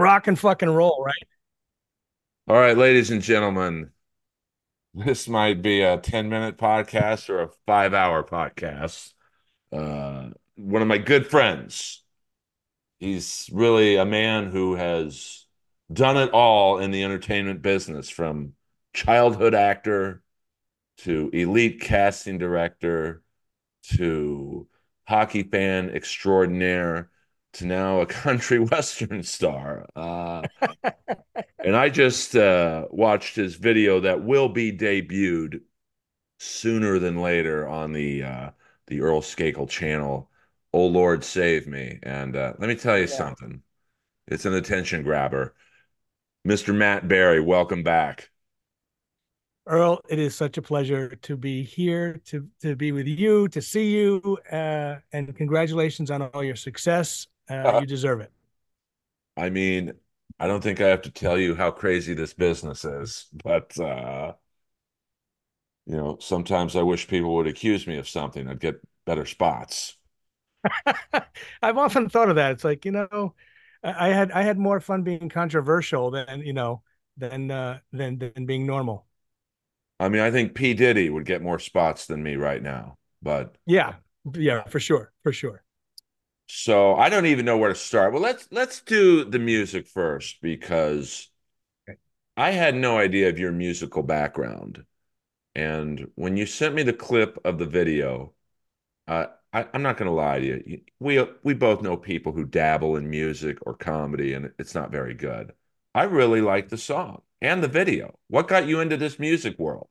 Rock and fucking roll, right? All right, ladies and gentlemen, this might be a 10-minute podcast or a 5-hour podcast. One of my good friends, he's really a man who has done it all in the entertainment business, from childhood actor to elite casting director to hockey fan extraordinaire to now a country western star. And I just watched his video that will be debuted sooner than later on the Earl Skakel channel. Oh Lord, save me! And let me tell you Yeah. something. It's an attention grabber. Mr. Matt Berry, welcome back. Earl, it is such a pleasure to be here, to be with you, to see you, and congratulations on all your success. You deserve it. I mean, I don't think I have to tell you how crazy this business is, but sometimes I wish people would accuse me of something. I'd get better spots. I've often thought of that. It's like, I had more fun being controversial than being normal. I mean, I think P. Diddy would get more spots than me right now, but Yeah, yeah, for sure, for sure. so I don't even know where to start. Well, let's do the music first because Okay. I had no idea of your musical background. And when you sent me the clip of the video, I'm not going to lie to you. We both know people who dabble in music or comedy, and it's not very good. I really like the song and the video. What got you into this music world?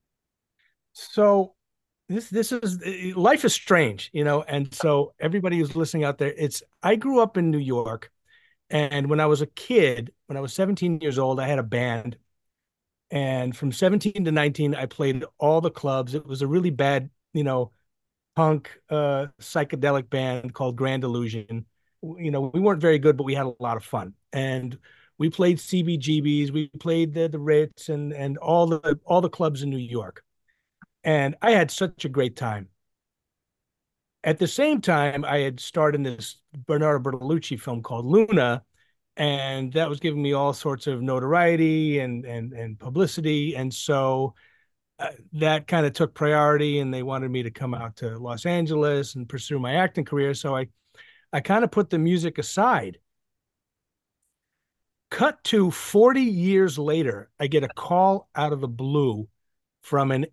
So this is life is strange, and so everybody who's listening out there, it's I grew up in New York, and when I was a kid, when I was 17 years old, I had a band, and from 17 to 19, I played all the clubs. It was a really bad, punk psychedelic band called Grand Illusion. We weren't very good, but we had a lot of fun. And we played CBGBs, we played the Ritz and all the clubs in New York. And I had such a great time. At the same time, I had starred in this Bernardo Bertolucci film called Luna, and that was giving me all sorts of notoriety and publicity. And so that kind of took priority, and they wanted me to come out to Los Angeles and pursue my acting career. So I kind of put the music aside. Cut to 40 years later, I get a call out of the blue from an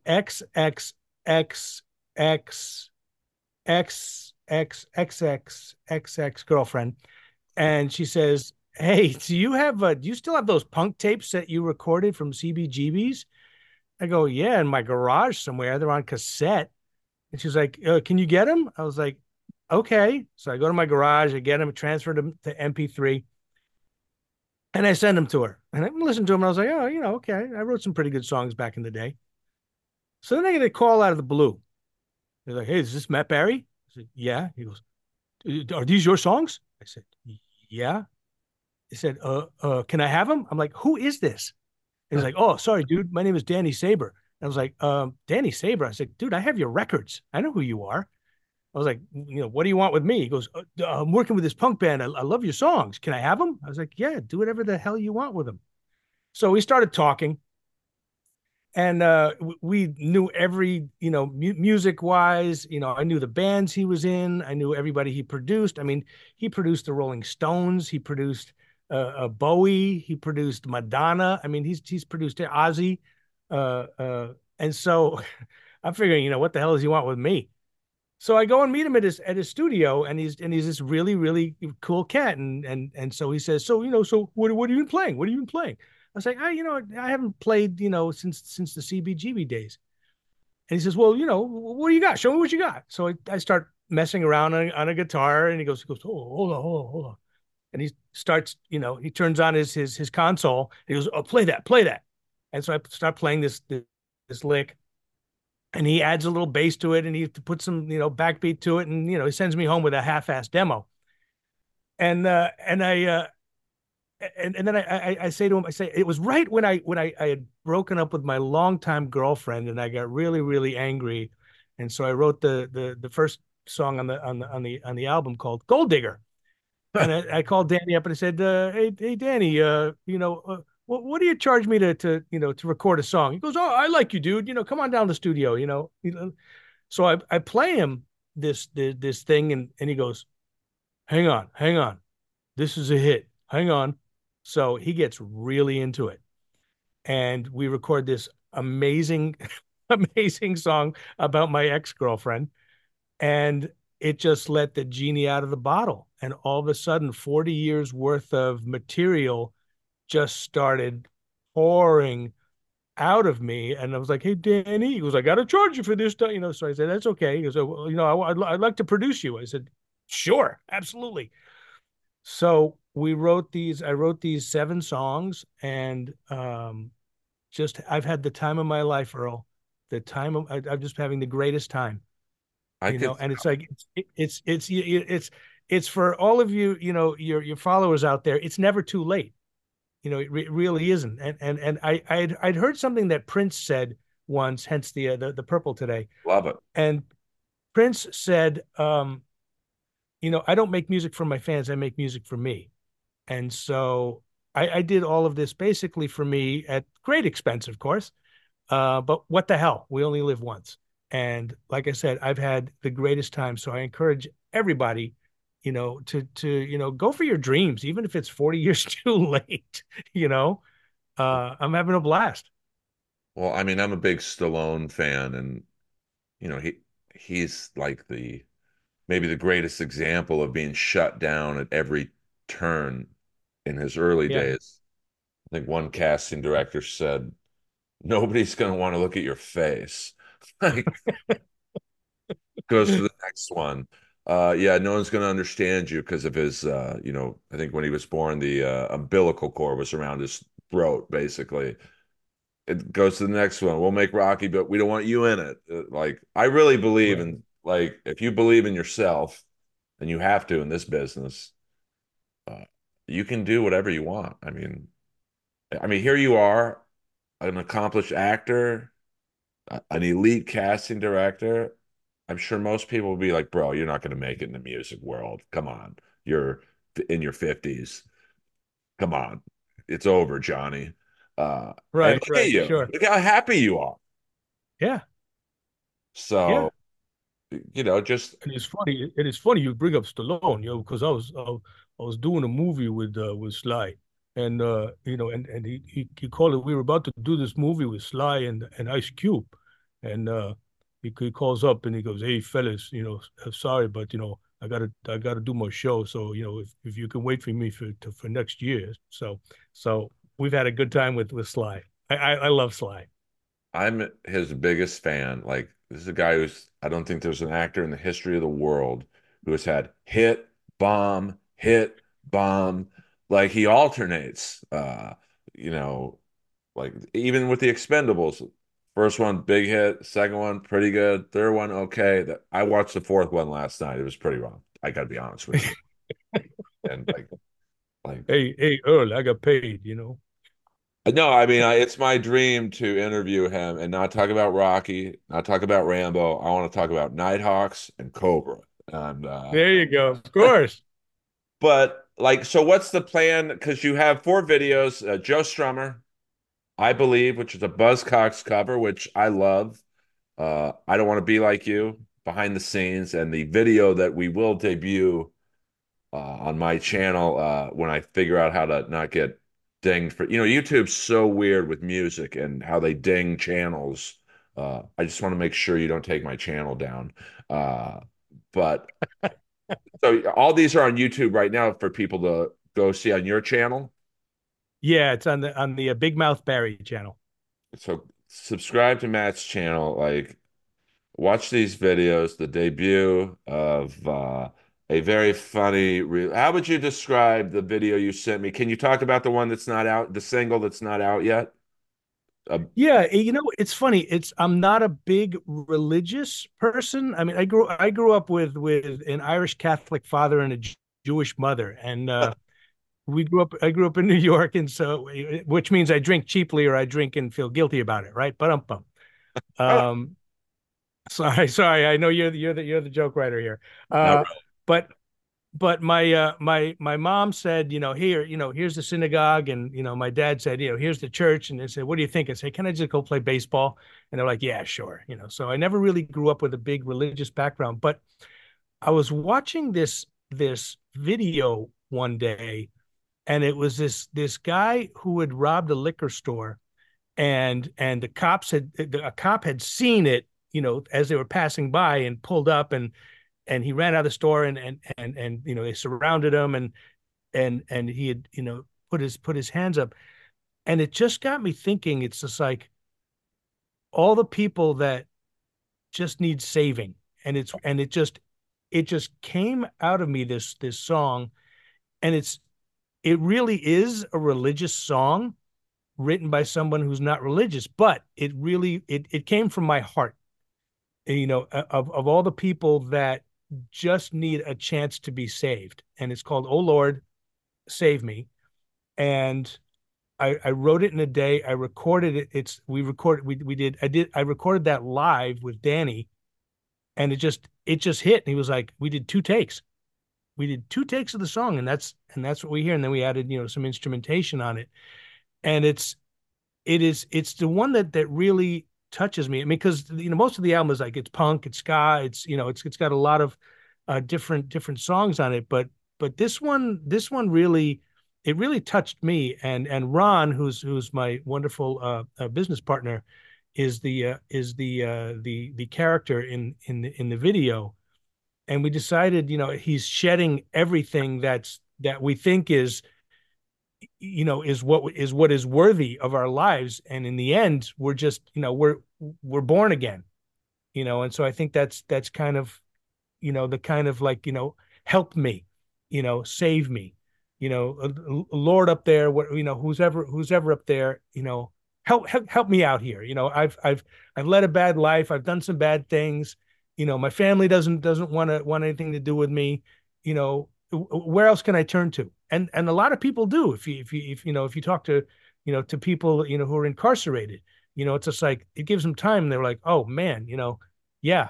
XXXXXXXXX girlfriend. And she says, "Hey, do you still have those punk tapes that you recorded from CBGBs?" I go, "Yeah, in my garage somewhere. They're on cassette." And she's like, "Can you get them?" I was like, "Okay." So I go to my garage, I get them, transfer them to MP3, and I send them to her. And I listened to them, and I was like, "Oh, okay. I wrote some pretty good songs back in the day." So then I get a call out of the blue. They're like, "Hey, is this Matt Barry?" I said, "Yeah." He goes, "Are these your songs?" I said, "Yeah." He said, can I have them?" I'm like, "Who is this?" And he's like, "Oh, sorry, dude. My name is Danny Saber." And I was like, "Danny Saber." I said, "Dude, I have your records. I know who you are." I was like, "What do you want with me?" He goes, "I'm working with this punk band. I love your songs. Can I have them?" I was like, "Yeah, do whatever the hell you want with them." So we started talking, and we knew every, music wise, I knew the bands he was in. I knew everybody he produced. I mean, he produced the Rolling Stones. He produced Bowie. He produced Madonna. I mean, he's produced Ozzy. And so I'm figuring, what the hell does he want with me? So I go and meet him at his studio, and he's this really really cool cat, and so he says, "So so what are you playing? What are you playing?" I was like, I haven't played since the CBGB days." And he says, "Well, what do you got? Show me what you got." So I start messing around on a guitar, and he goes, "Oh, hold on," and he starts, he turns on his console. And he goes, "Oh, play that," and so I start playing this lick, and he adds a little bass to it, and he puts some backbeat to it, and he sends me home with a half-assed demo. And uh and i uh and, and then I say to him, I say, it was right when I had broken up with my longtime girlfriend, and I got really really angry, and so I wrote the first song on the album called Gold Digger. And I called Danny up and I said, hey, Danny, what do you charge me to record a song? He goes, oh, I like you, dude. Come on down to the studio. So I play him this thing, and he goes, hang on, this is a hit. Hang on. So he gets really into it, and we record this amazing, amazing song about my ex-girlfriend, and it just let the genie out of the bottle. And all of a sudden, 40 years worth of material just started pouring out of me. And I was like, hey, Danny, he goes, I got to charge you for this stuff. So I said, that's okay. He goes, oh, well, I'd like to produce you. I said, sure, absolutely. So I wrote these 7 songs, and just, I've had the time of my life, Earl. I'm just having the greatest time. I could. And it's like it's for all of you, your followers out there. It's never too late. It really isn't. And I'd heard something that Prince said once, hence the purple today. Love it. And Prince said, I don't make music for my fans. I make music for me. And so I did all of this basically for me at great expense, of course. But what the hell? We only live once. And like I said, I've had the greatest time. So I encourage everybody, to go for your dreams, even if it's 40 years too late. I'm having a blast. Well, I mean, I'm a big Stallone fan, and he's like the maybe the greatest example of being shut down at every turn in his early Yeah. days. I think one casting director said, "Nobody's going to want to look at your face." Like, goes to the next one. Yeah, no one's going to understand you because of his, I think when he was born, the umbilical cord was around his throat, basically. It goes to the next one. We'll make Rocky, but we don't want you in it. Like, I really believe Right. in, like, if you believe in yourself, and you have to in this business, uh, you can do whatever you want. I mean, here you are, an accomplished actor, an elite casting director. I'm sure most people will be like, bro, you're not going to make it in the music world. Come on. You're in your 50s. Come on. It's over, Johnny. And Right. look at Right. you. Sure. Look how happy you are. Yeah. Yeah. So, just And it's funny. It is funny you bring up Stallone, because I was doing a movie with Sly, and and he called it. We were about to do this movie with Sly and Ice Cube, and he calls up and he goes, "Hey fellas, sorry, but I gotta do my show. So if you can wait for me for next year." So we've had a good time with Sly. I love Sly. I'm his biggest fan. Like, this is a guy I don't think there's an actor in the history of the world who has had hit, bomb, hit, bomb. Like, he alternates, you know, like even with the Expendables. First one, big hit. Second one, pretty good. Third one, okay. I watched the fourth one last night. It was pretty wrong. I gotta be honest with you. And like Hey Earl, I got paid. no, I mean, it's my dream to interview him and not talk about Rocky, not talk about Rambo. I want to talk about Nighthawks and Cobra. And There you go. Of course. but like, so what's the plan? Because you have 4 videos. Joe Strummer, I believe, which is a Buzzcocks cover, which I love. I don't want to be like you, behind the scenes, and the video that we will debut on my channel when I figure out how to not get dinged for, YouTube's so weird with music and how they ding channels. I just want to make sure you don't take my channel down. But so all these are on YouTube right now for people to go see on your channel. Yeah, it's on the Big Mouth Barry channel. So subscribe to Matt's channel. Like, watch these videos, the debut of a very funny. How would you describe the video you sent me? Can you talk about the one that's not out, the single that's not out yet? Uh, Yeah, it's funny. I'm not a big religious person. I mean, I grew up with an Irish Catholic father and a Jewish mother, and I grew up in New York, and so which means I drink cheaply or I drink and feel guilty about it, right? But um, sorry, I know you're the joke writer here. not Uh, really. but but my mom said, here's the synagogue, and my dad said, here's the church, and they said, what do you think? I said, can I just go play baseball? And they're like, yeah, sure. So I never really grew up with a big religious background, but I was watching this video one day, and it was this guy who had robbed a liquor store, and a cop had seen it, as they were passing by, and pulled up, and he ran out of the store, and they surrounded him, and he had, put his hands up. And it just got me thinking. It's just like all the people that just need saving. And it just came out of me, this song. And it really is a religious song written by someone who's not religious, but it came from my heart, of all the people that just need a chance to be saved. And it's called "Oh Lord, Save Me." And I wrote it in a day. I recorded it. I recorded that live with Danny, and it just hit. And he was like, we did 2 takes. We did 2 takes of the song, and that's what we hear. And then we added, some instrumentation on it. And it's the one that really touches me. I mean, because most of the album is like, it's punk, it's ska, it's got a lot of different songs on it, but this one really, it really touched me. And Ron, who's my wonderful business partner, is the character in the video. And we decided, he's shedding everything that we think is worthy of our lives. And in the end, we're just, we're born again. And so I think that's kind of, the kind of like, help me, save me, Lord up there, what, who's ever up there, help me out here. I've led a bad life. I've done some bad things. My family doesn't want anything to do with me. Where else can I turn to? And a lot of people do. If you talk to people, who are incarcerated, it's just like, it gives them time. And they're like, oh man, yeah,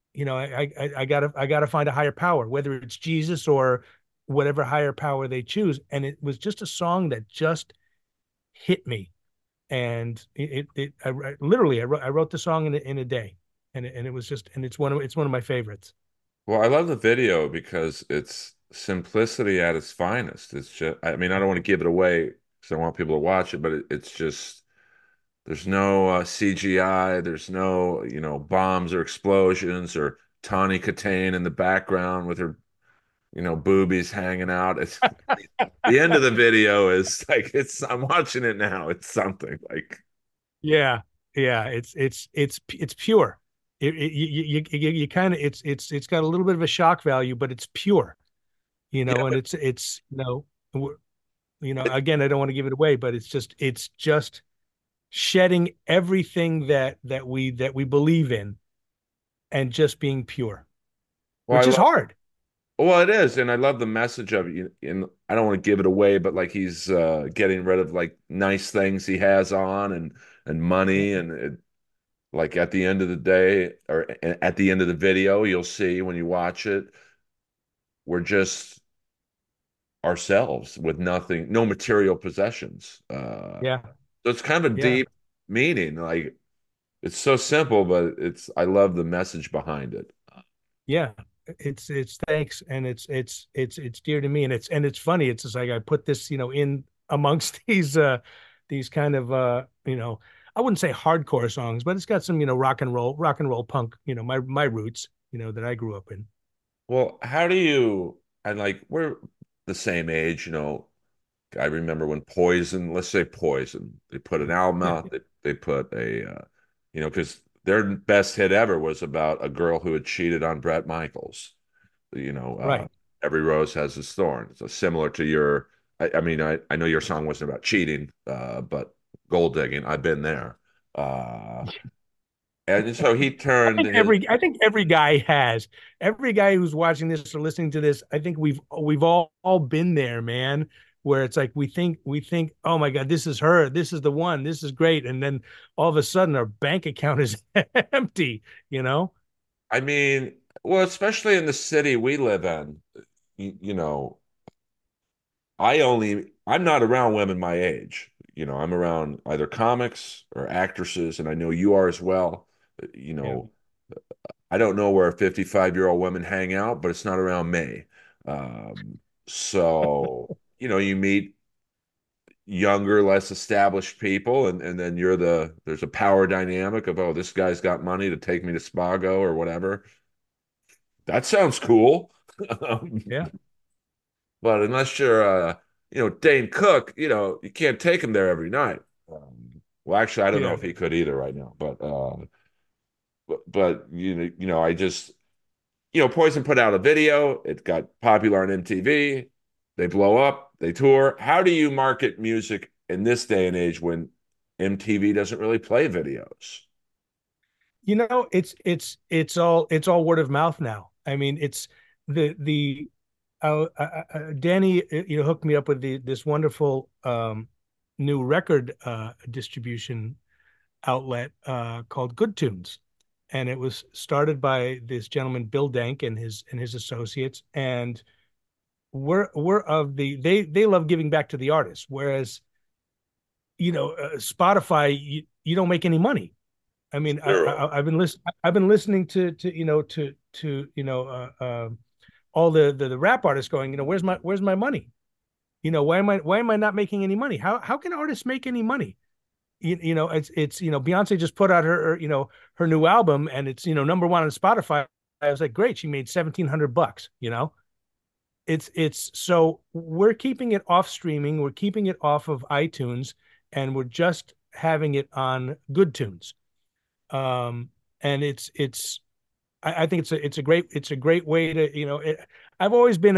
I gotta find a higher power, whether it's Jesus or whatever higher power they choose. And it was just a song that just hit me. And I wrote the song in a day. And it was just, and it's one of my favorites. Well, I love the video because it's simplicity at its finest. It's just, I mean, I don't want to give it away because I want people to watch it, but it's just, there's no CGI, there's no, bombs or explosions or Tawny Katane in the background with her, boobies hanging out. It's the end of the video is like, I'm watching it now. It's something like, Yeah, yeah, it's pure. You kind of, it's got a little bit of a shock value, but it's pure, yeah, and it's again, I don't want to give it away, but it's just shedding everything that we believe in, and just being pure, well, which is hard. well, it is, and I love the message of it. And I don't want to give it away, but like he's getting rid of like nice things he has on and money, and like at the end of the day, or at the end of the video, you'll see when you watch it, we're just ourselves with nothing, no material possessions. Yeah, So it's kind of a yeah, deep meaning. Like it's so simple, but I love the message behind it. yeah. It's thanks, and it's dear to me. And it's funny. It's just like, I put this, in amongst these kind of, I wouldn't say hardcore songs, but it's got some, rock and roll punk, my roots, that I grew up in. Well, how do you, and like we're the same age, I remember when Poison, let's say Poison, they put an album out, they put because their best hit ever was about a girl who had cheated on Bret Michaels. You know, uh, Right. Every Rose Has its Thorn. So similar to your, I mean, I know your song wasn't about cheating, but gold digging, I've been there. Uh, and so he turned his, I think every guy who's watching this or listening to this, I think we've all been there, man, where it's like, we think, oh my God, this is her, this is the one, this is great. And then all of a sudden our bank account is empty, you know? I mean, well, especially in the city we live in. you know, I'm not around women my age. I'm around either comics or actresses, and I know you are as well. You Yeah. know, I don't know where 55-year-old women hang out, but it's not around me. So, you meet younger, less established people, and then there's a power dynamic of, oh, this guy's got money to take me to Spago or whatever. That sounds cool. Yeah. But unless you're Dane Cook, you can't take him there every night. Well, actually, I don't know Yeah. if he could either right now, but I just Poison put out a video. It got popular on MTV. They blow up. They tour. How do you market music in this day and age when MTV doesn't really play videos? It's all word of mouth now. I mean, it's the Danny, hooked me up with this wonderful new record distribution outlet called Good Tunes, and it was started by this gentleman Bill Dank and his associates, and we're of they love giving back to the artists, whereas Spotify, you don't make any money. I mean, Zero. I've been listening to all the rap artists going, where's my money? Why am I not making any money? How can artists make any money? It's Beyonce just put out her new album, and it's number one on Spotify. I was like, great, she made $1,700. It's so we're keeping it off streaming, we're keeping it off of iTunes, and we're just having it on Good Tunes. And I think it's a great way to I've always been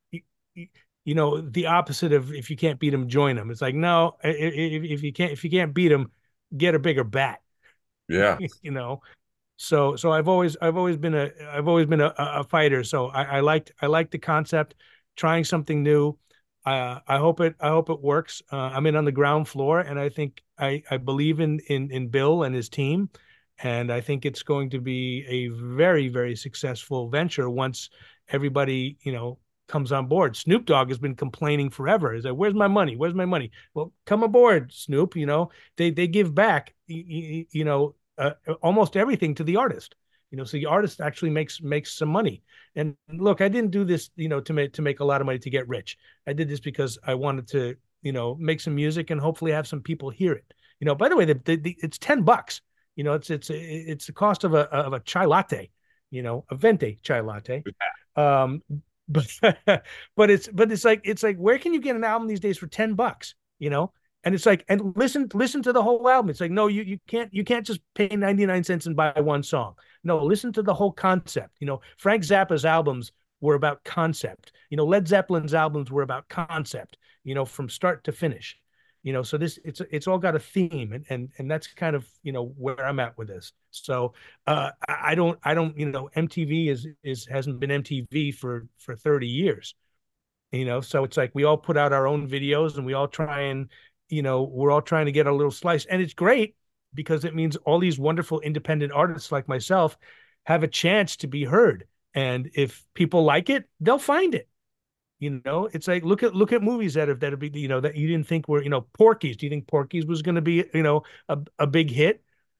the opposite of, if you can't beat them, join them. It's like, no, if you can't beat them, get a bigger bat. Yeah. you know so I've always been a fighter. So I liked the concept, trying something new. I hope it works. I'm in on the ground floor, and I think I believe in Bill and his team, and I think it's going to be a very, very successful venture once everybody comes on board. Snoop Dogg has been complaining forever. He's like, "Where's my money? Where's my money?" Well, come aboard, Snoop. They give back. Almost everything to the artist. So the artist actually makes some money. And look, I didn't do this, to make a lot of money to get rich. I did this because I wanted to, make some music and hopefully have some people hear it. By the way, it's $10. It's the cost of a chai latte, a venti chai latte. Um, but but it's like where can you get an album these days for $10? And it's like, and listen to the whole album. It's like, no, you can't just pay 99 cents and buy one song. No, listen to the whole concept. Frank Zappa's albums were about concept. Led Zeppelin's albums were about concept, from start to finish. So it's all got a theme, and that's kind of where I'm at with this. So I don't MTV hasn't been MTV for 30 years. So it's like we all put out our own videos, and we all try and we're all trying to get a little slice, and it's great because it means all these wonderful independent artists like myself have a chance to be heard, and if people like it, they'll find it. It's like, look at movies that be that you didn't think were, Porky's. Do you think Porky's was going to be a big hit?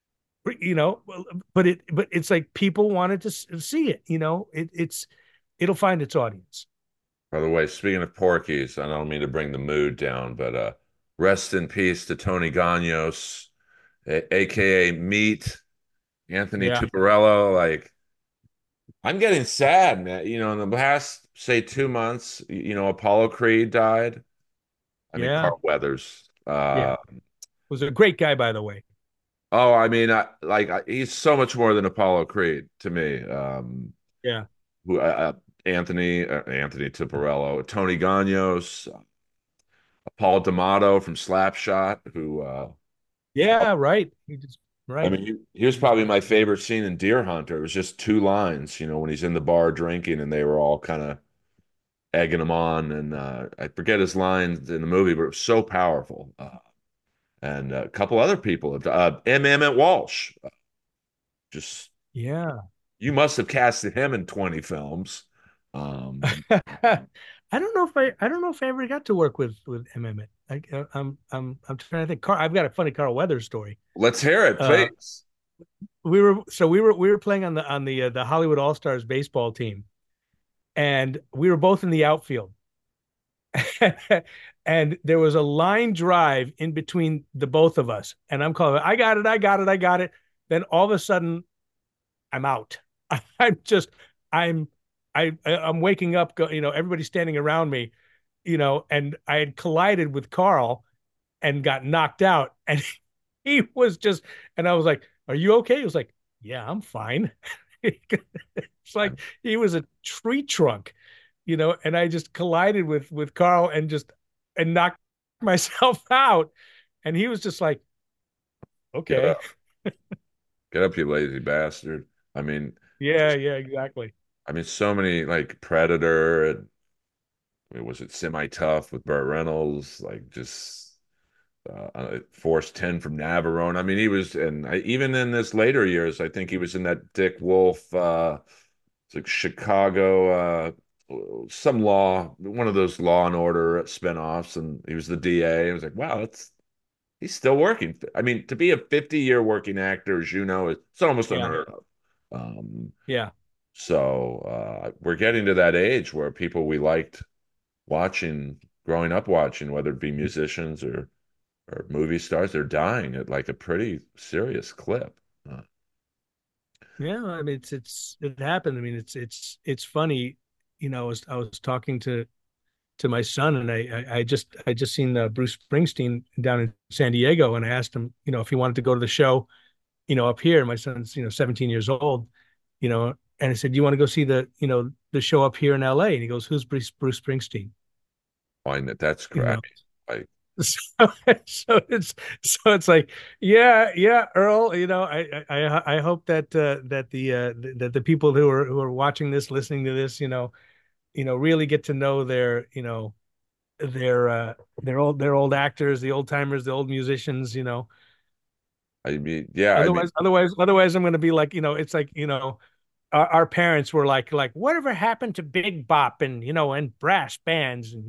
But it's like people wanted to see it. It'll find its audience. By the way, speaking of Porky's, I don't mean to bring the mood down, but rest in peace to Tony Ganos, aka Meat, Anthony Yeah, Tuparello. Like, I'm getting sad, man. In the past, say 2 months, Apollo Creed died. I mean, yeah, Carl Weathers. yeah. Was a great guy, by the way. Oh, I mean, he's so much more than Apollo Creed to me. Yeah, Who Anthony Tuparello, Tony Ganos, Paul D'Amato from Slapshot, who yeah, right. I Right. mean, he was probably my favorite scene in Deer Hunter. It was just two lines, when he's in the bar drinking and they were all kind of egging him on. And I forget his lines in the movie, but it was so powerful. And a couple other people, M. Emmett Walsh, just Yeah. you must have casted him in 20 films. I don't know if I don't know if I ever got to work with Mehmet. I'm trying to think. I've got a funny Carl Weathers story. Let's hear it, Uh, please. we were playing on the Hollywood All Stars baseball team, and we were both in the outfield. And there was a line drive in between the both of us, and I'm calling, I got it, I got it, I got it. Then all of a sudden, I'm out. I'm just, I'm, I'm waking up. Everybody's standing around me, and I had collided with Carl and got knocked out, and he was just, and I was like, "Are you okay?" He was like, "Yeah, I'm fine." It's like he was a tree trunk, and I just collided with Carl and knocked myself out, and he was just like, Get "Okay, up, get up, you lazy bastard. I mean, yeah, just, yeah, exactly." so many like Predator and was it Semi Tough with Burt Reynolds, like just Force 10 from Navarone. I mean, he was, and even in his later years, I think he was in that Dick Wolf, it's like Chicago, some law, one of those Law and Order spinoffs, and he was the DA. I was like, wow, he's still working. I mean, to be a 50-year working actor, as you know, it's almost Yeah, unheard of. Um, yeah, we're getting to that age where people we liked watching, growing up watching, whether it be musicians or movie stars, they're dying at like a pretty serious clip. yeah. I mean, it happened. I mean, it's funny. I was talking to my son, and I just seen Bruce Springsteen down in San Diego, and I asked him, if he wanted to go to the show, up here. And my son's 17 years old, and I said, "Do you want to go see the show up here in L.A.?" And he goes, "Who's Bruce Springsteen?" Find that's You great. know, Like, so, so it's like, yeah, yeah, Earl. I hope that the people who are watching this, listening to this, really get to know their their old actors, the old timers, the old musicians. I mean, yeah, I mean, Otherwise, I'm going to be like, it's like, our parents were like, whatever happened to Big Bop and brass bands, and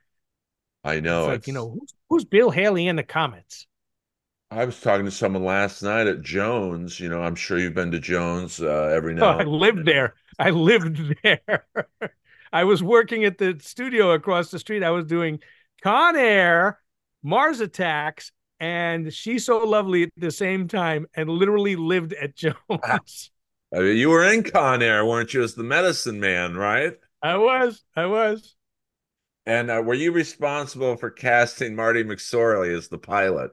I it's know like, it's. who's Bill Haley in the Comets? I was talking to someone last night at Jones. I'm sure you've been to Jones every Oh, now I and lived there. I lived there. I was working at the studio across the street. I was doing Con Air, Mars Attacks, and She's So Lovely at the same time, and literally lived at then. Jones. I mean, you were in Con Air, weren't you, as the medicine man, right? I was. And were you responsible for casting Marty McSorley as the pilot?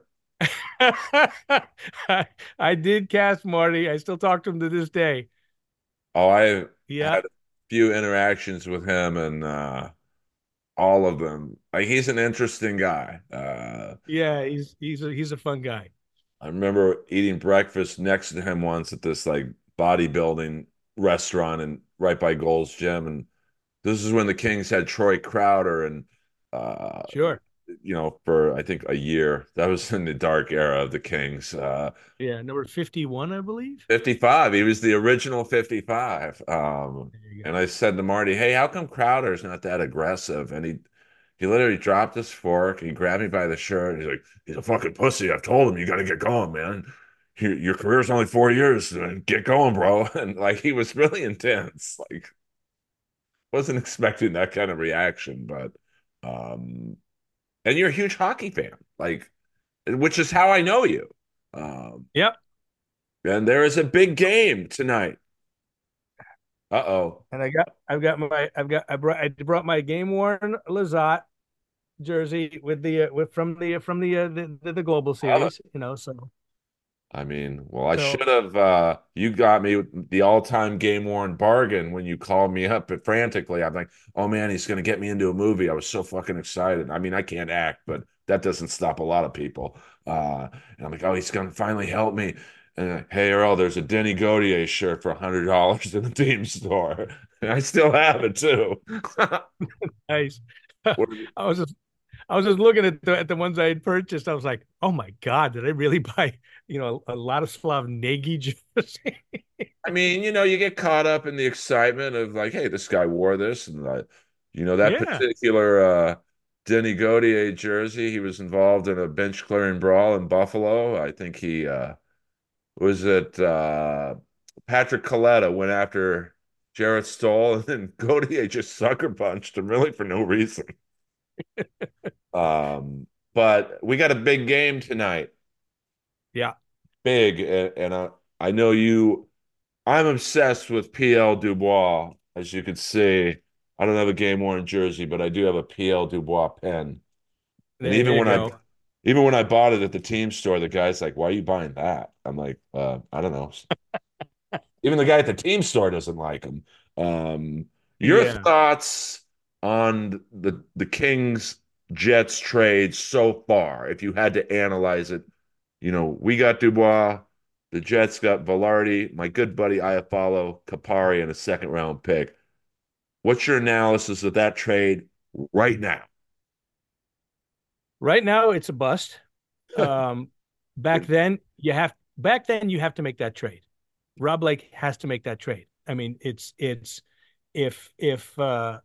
I did cast Marty. I still talk to him to this day. Oh, I Yeah, had a few interactions with him, and all of them. Like, he's an interesting guy. yeah. He's a fun guy. I remember eating breakfast next to him once at this like bodybuilding restaurant and right by Gold's Gym, and this is when the Kings had Troy Crowder, and uh, Sure. for I think a year. That was in the dark era of the Kings. Yeah, number 51, I believe. 55. He was the original 55. There you And go. I said to Marty, "Hey, how come Crowder's not that aggressive?" And he literally dropped his fork. He grabbed me by the shirt. He's like, "He's a fucking pussy. I've told him you got to get going, man. Your career's only 4 years. Get going, bro." And like he was really intense. Like wasn't expecting that kind of reaction, but um, and you're a huge hockey fan, like which is how I know you. Um, Yep. and there is a big game tonight. Uh-oh. And I brought my game worn Lazat jersey with the with from the global Love it. series. So I mean, well, I so should have you got me the all-time game worn bargain when you called me up frantically. I'm like, oh man, he's gonna get me into a movie. I was so fucking excited. I mean, I can't act, but that doesn't stop a lot of people. And I'm like, oh, he's gonna finally help me. And hey Earl, there's a Denny Gaudier shirt for $100 in the team store. And I still have it too. nice. What I was just I was just looking at the ones I had purchased. I was like, oh my God, did I really buy, a Ladislav Nagy jersey? I mean, you get caught up in the excitement of like, hey, this guy wore this, and that Yeah. particular Denny Gautier jersey. He was involved in a bench clearing brawl in Buffalo. I think he was it Patrick Coletta went after Jarrett Stoll, and then Gautier just sucker punched him really for no reason. But we got a big game tonight, Yeah. big, and I know you. I'm obsessed with PL Dubois, as you can see. I don't have a game worn jersey, but I do have a PL Dubois pen. And There you go. even when I bought it at the team store, the guy's like, "Why are you buying that?" I'm like, I don't know. Even the guy at the team store doesn't like him. Your Yeah. thoughts on the Kings Jets trade so far? If you had to analyze it, we got Dubois, the Jets got Velarde, my good buddy Iafallo, Kapari, and a second round pick. What's your analysis of that trade right now? Right now, it's a bust. Um, back then you have to make that trade. Rob Blake has to make that trade. I mean, it's if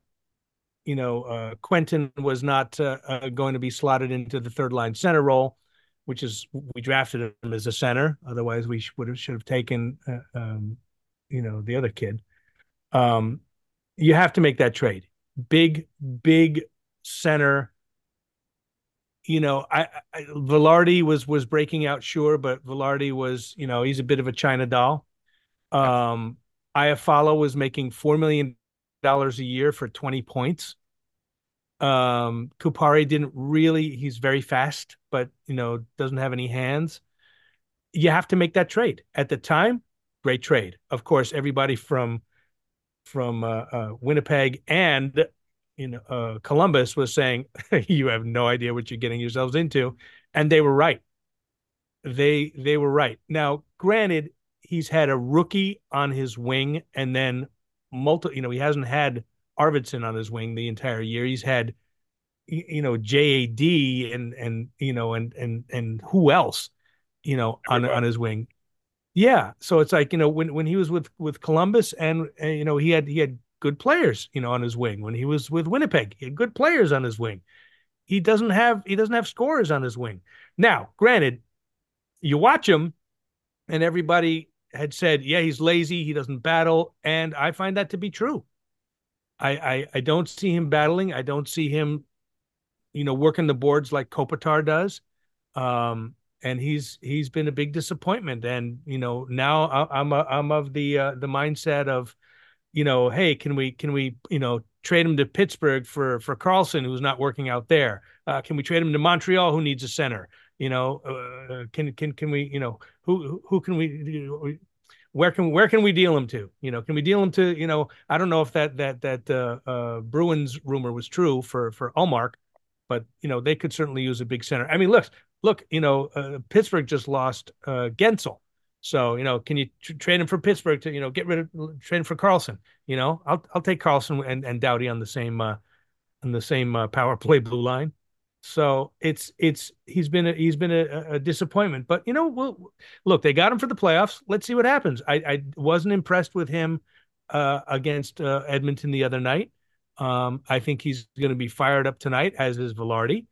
Quentin was not going to be slotted into the third line center role, which is we drafted him as a center. Otherwise, we should have taken the other kid. Um, you have to make that trade. Big center. Velarde was breaking out, sure, but Velarde was, he's a bit of a China doll. Um, Iafallo was making $4 million a year for 20 points. Kupari didn't really, he's very fast, but doesn't have any hands. You have to make that trade. At the time, great trade. Of course, everybody from Winnipeg and Columbus was saying you have no idea what you're getting yourselves into, and they were right. They were right. Now, granted, he's had a rookie on his wing, and then he hasn't had Arvidsson on his wing the entire year. He's had JAD and who else on Everybody. his wing. Yeah, so it's like when he was with Columbus and he had good players on his wing. When he was with Winnipeg, he had good players on his wing. He doesn't have scorers on his wing. Now, granted, you watch him and everybody had said, yeah, he's lazy, he doesn't battle, and I find that to be true. I don't see him battling. I don't see him working the boards like Kopitar does. And he's been a big disappointment. And now I'm of the mindset of hey, can we trade him to Pittsburgh for Carlson, who's not working out there? Can we trade him to Montreal, who needs a center? Can we who can we where can we deal him to? Can we deal him to? I don't know if that Bruins rumor was true for Ullmark, but they could certainly use a big center. I mean, look, Pittsburgh just lost Gensel. So, can you trade him for Pittsburgh to, get rid of trade him for Carlson? I'll take Carlson and Doughty on the same power play blue line. So he's been a disappointment. But look, they got him for the playoffs. Let's see what happens. I wasn't impressed with him against Edmonton the other night. I think he's going to be fired up tonight, as is Velarde.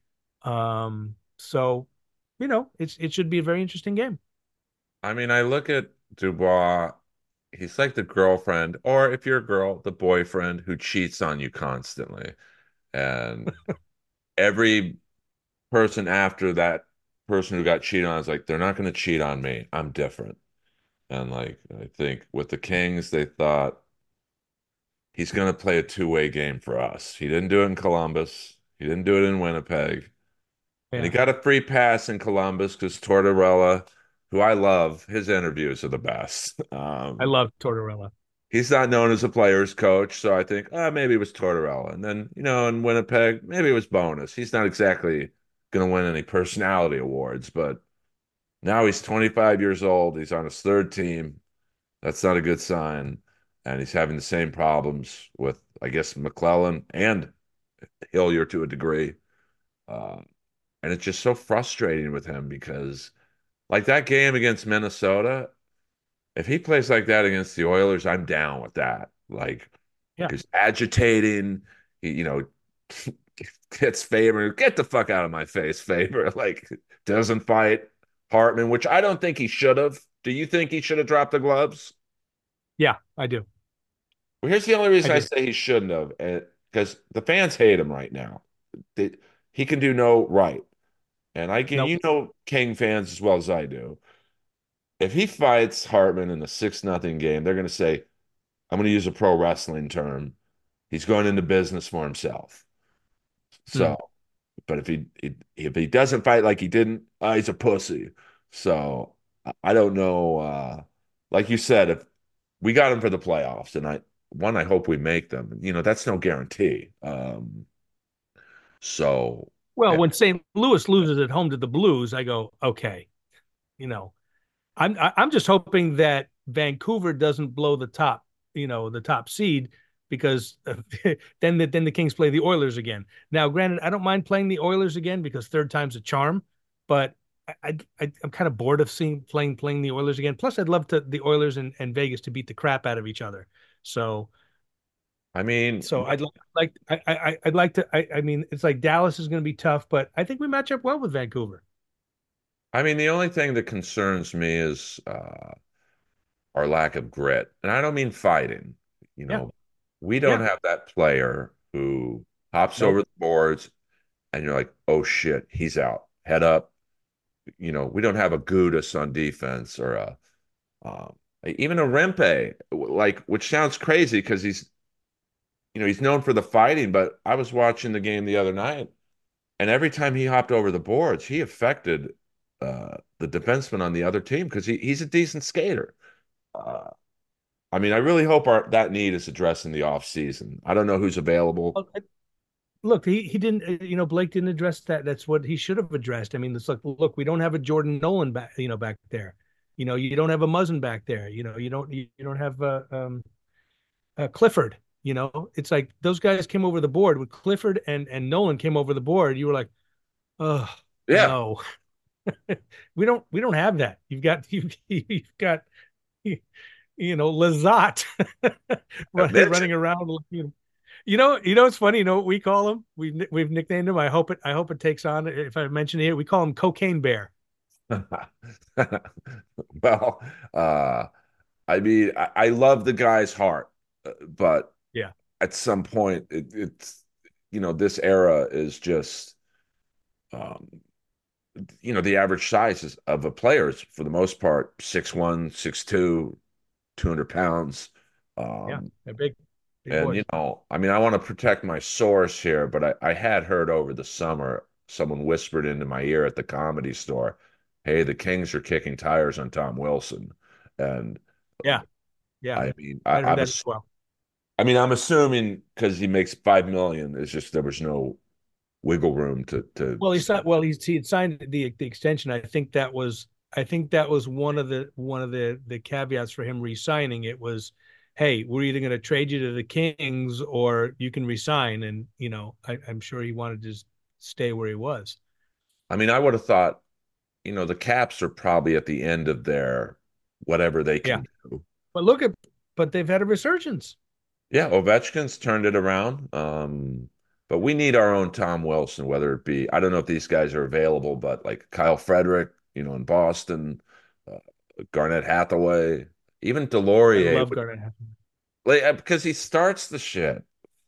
So it should be a very interesting game. I mean, I look at Dubois, he's like the girlfriend, or if you're a girl, the boyfriend who cheats on you constantly. And every person after that person who got cheated on is like, they're not going to cheat on me. I'm different. And like, I think with the Kings, they thought he's going to play a two-way game for us. He didn't do it in Columbus. He didn't do it in Winnipeg. And he Yeah, got a free pass in Columbus because Tortorella, who I love, his interviews are the best. I love Tortorella. He's not known as a player's coach, so I think maybe it was Tortorella. And then, in Winnipeg, maybe it was Bonus. He's not exactly going to win any personality awards, but now he's 25 years old. He's on his third team. That's not a good sign. And he's having the same problems with, I guess, McClellan and Hillier to a degree. Uh, and it's just so frustrating with him because, like that game against Minnesota, if he plays like that against the Oilers, I'm down with that. Like, Yeah. he's agitating, gets Faber, get the fuck out of my face, Faber. Like, doesn't fight Hartman, which I don't think he should have. Do you think he should have dropped the gloves? Yeah, I do. Well, here's the only I reason I do. say he shouldn't have, because the fans hate him right now. They, he can do no right. And Nope. King fans as well as I do. If he fights Hartman in a 6-0 game, they're going to say, I'm going to use a pro wrestling term. He's going into business for himself. Hmm. So, but if he doesn't fight like he didn't, he's a pussy. So I don't know. Like you said, if we got him for the playoffs, and I hope we make them. That's no guarantee. So Well, yeah, when St. Louis loses at home to the Blues, I go, okay, you know, I'm just hoping that Vancouver doesn't blow the top seed, because then the Kings play the Oilers again. Now, granted, I don't mind playing the Oilers again because third time's a charm, but I'm kind of bored of seeing playing the Oilers again. Plus, I'd love the Oilers and Vegas to beat the crap out of each other. So I mean, so I'd like to. I mean, it's like Dallas is going to be tough, but I think we match up well with Vancouver. the only thing that concerns me is our lack of grit, and I don't mean fighting. You Yeah, know, we don't yeah, have that player who hops over nope. the boards, and you're like, oh shit, he's out, head up. We don't have a Gudis on defense or um, even a Rempe, like, which sounds crazy because he's known for the fighting. But I was watching the game the other night, and every time he hopped over the boards, he affected the defenseman on the other team because he's a decent skater. Uh, I really hope that need is addressed in the off season. I don't know who's available. Look, he didn't. Blake didn't address that. That's what he should have addressed. I mean, it's like, look, we don't have a Jordan Nolan back there. You don't have a Muzzin back there. You don't have Clifford. It's like those guys came over the board with Clifford and Nolan came over the board. You were like, oh Yeah, no, we don't have that. You've got Lazat Mitch. running around. It's funny. You know what we call him? We've nicknamed him. I hope it takes on. If I mention it, we call him Cocaine Bear. Well, I love the guy's heart, but Yeah, at some point, it's this era is just um, the average size of a player is for the most part 6'1", 6'2", 200 pounds. yeah, Um, they're big and boys. I want to protect my source here, but I had heard over the summer someone whispered into my ear at the Comedy Store, "Hey, the Kings are kicking tires on Tom Wilson," and Yeah, yeah, I mean, I heard that as well. I'm assuming because he makes 5 million, it's just there was no wiggle room to. Well, he had signed the extension. I think that was one of the caveats for him re-signing. It was, hey, we're either going to trade you to the Kings or you can resign. And I'm sure he wanted to just stay where he was. I would have thought, the Caps are probably at the end of their whatever they Yeah, can do. but but they've had a resurgence. Yeah, Ovechkin's turned it around. But we need our own Tom Wilson, whether it be, I don't know if these guys are available, but like Kyle Frederick, in Boston, uh, Garnett Hathaway, even I Delorier, love Garnett. like, because he starts the shit.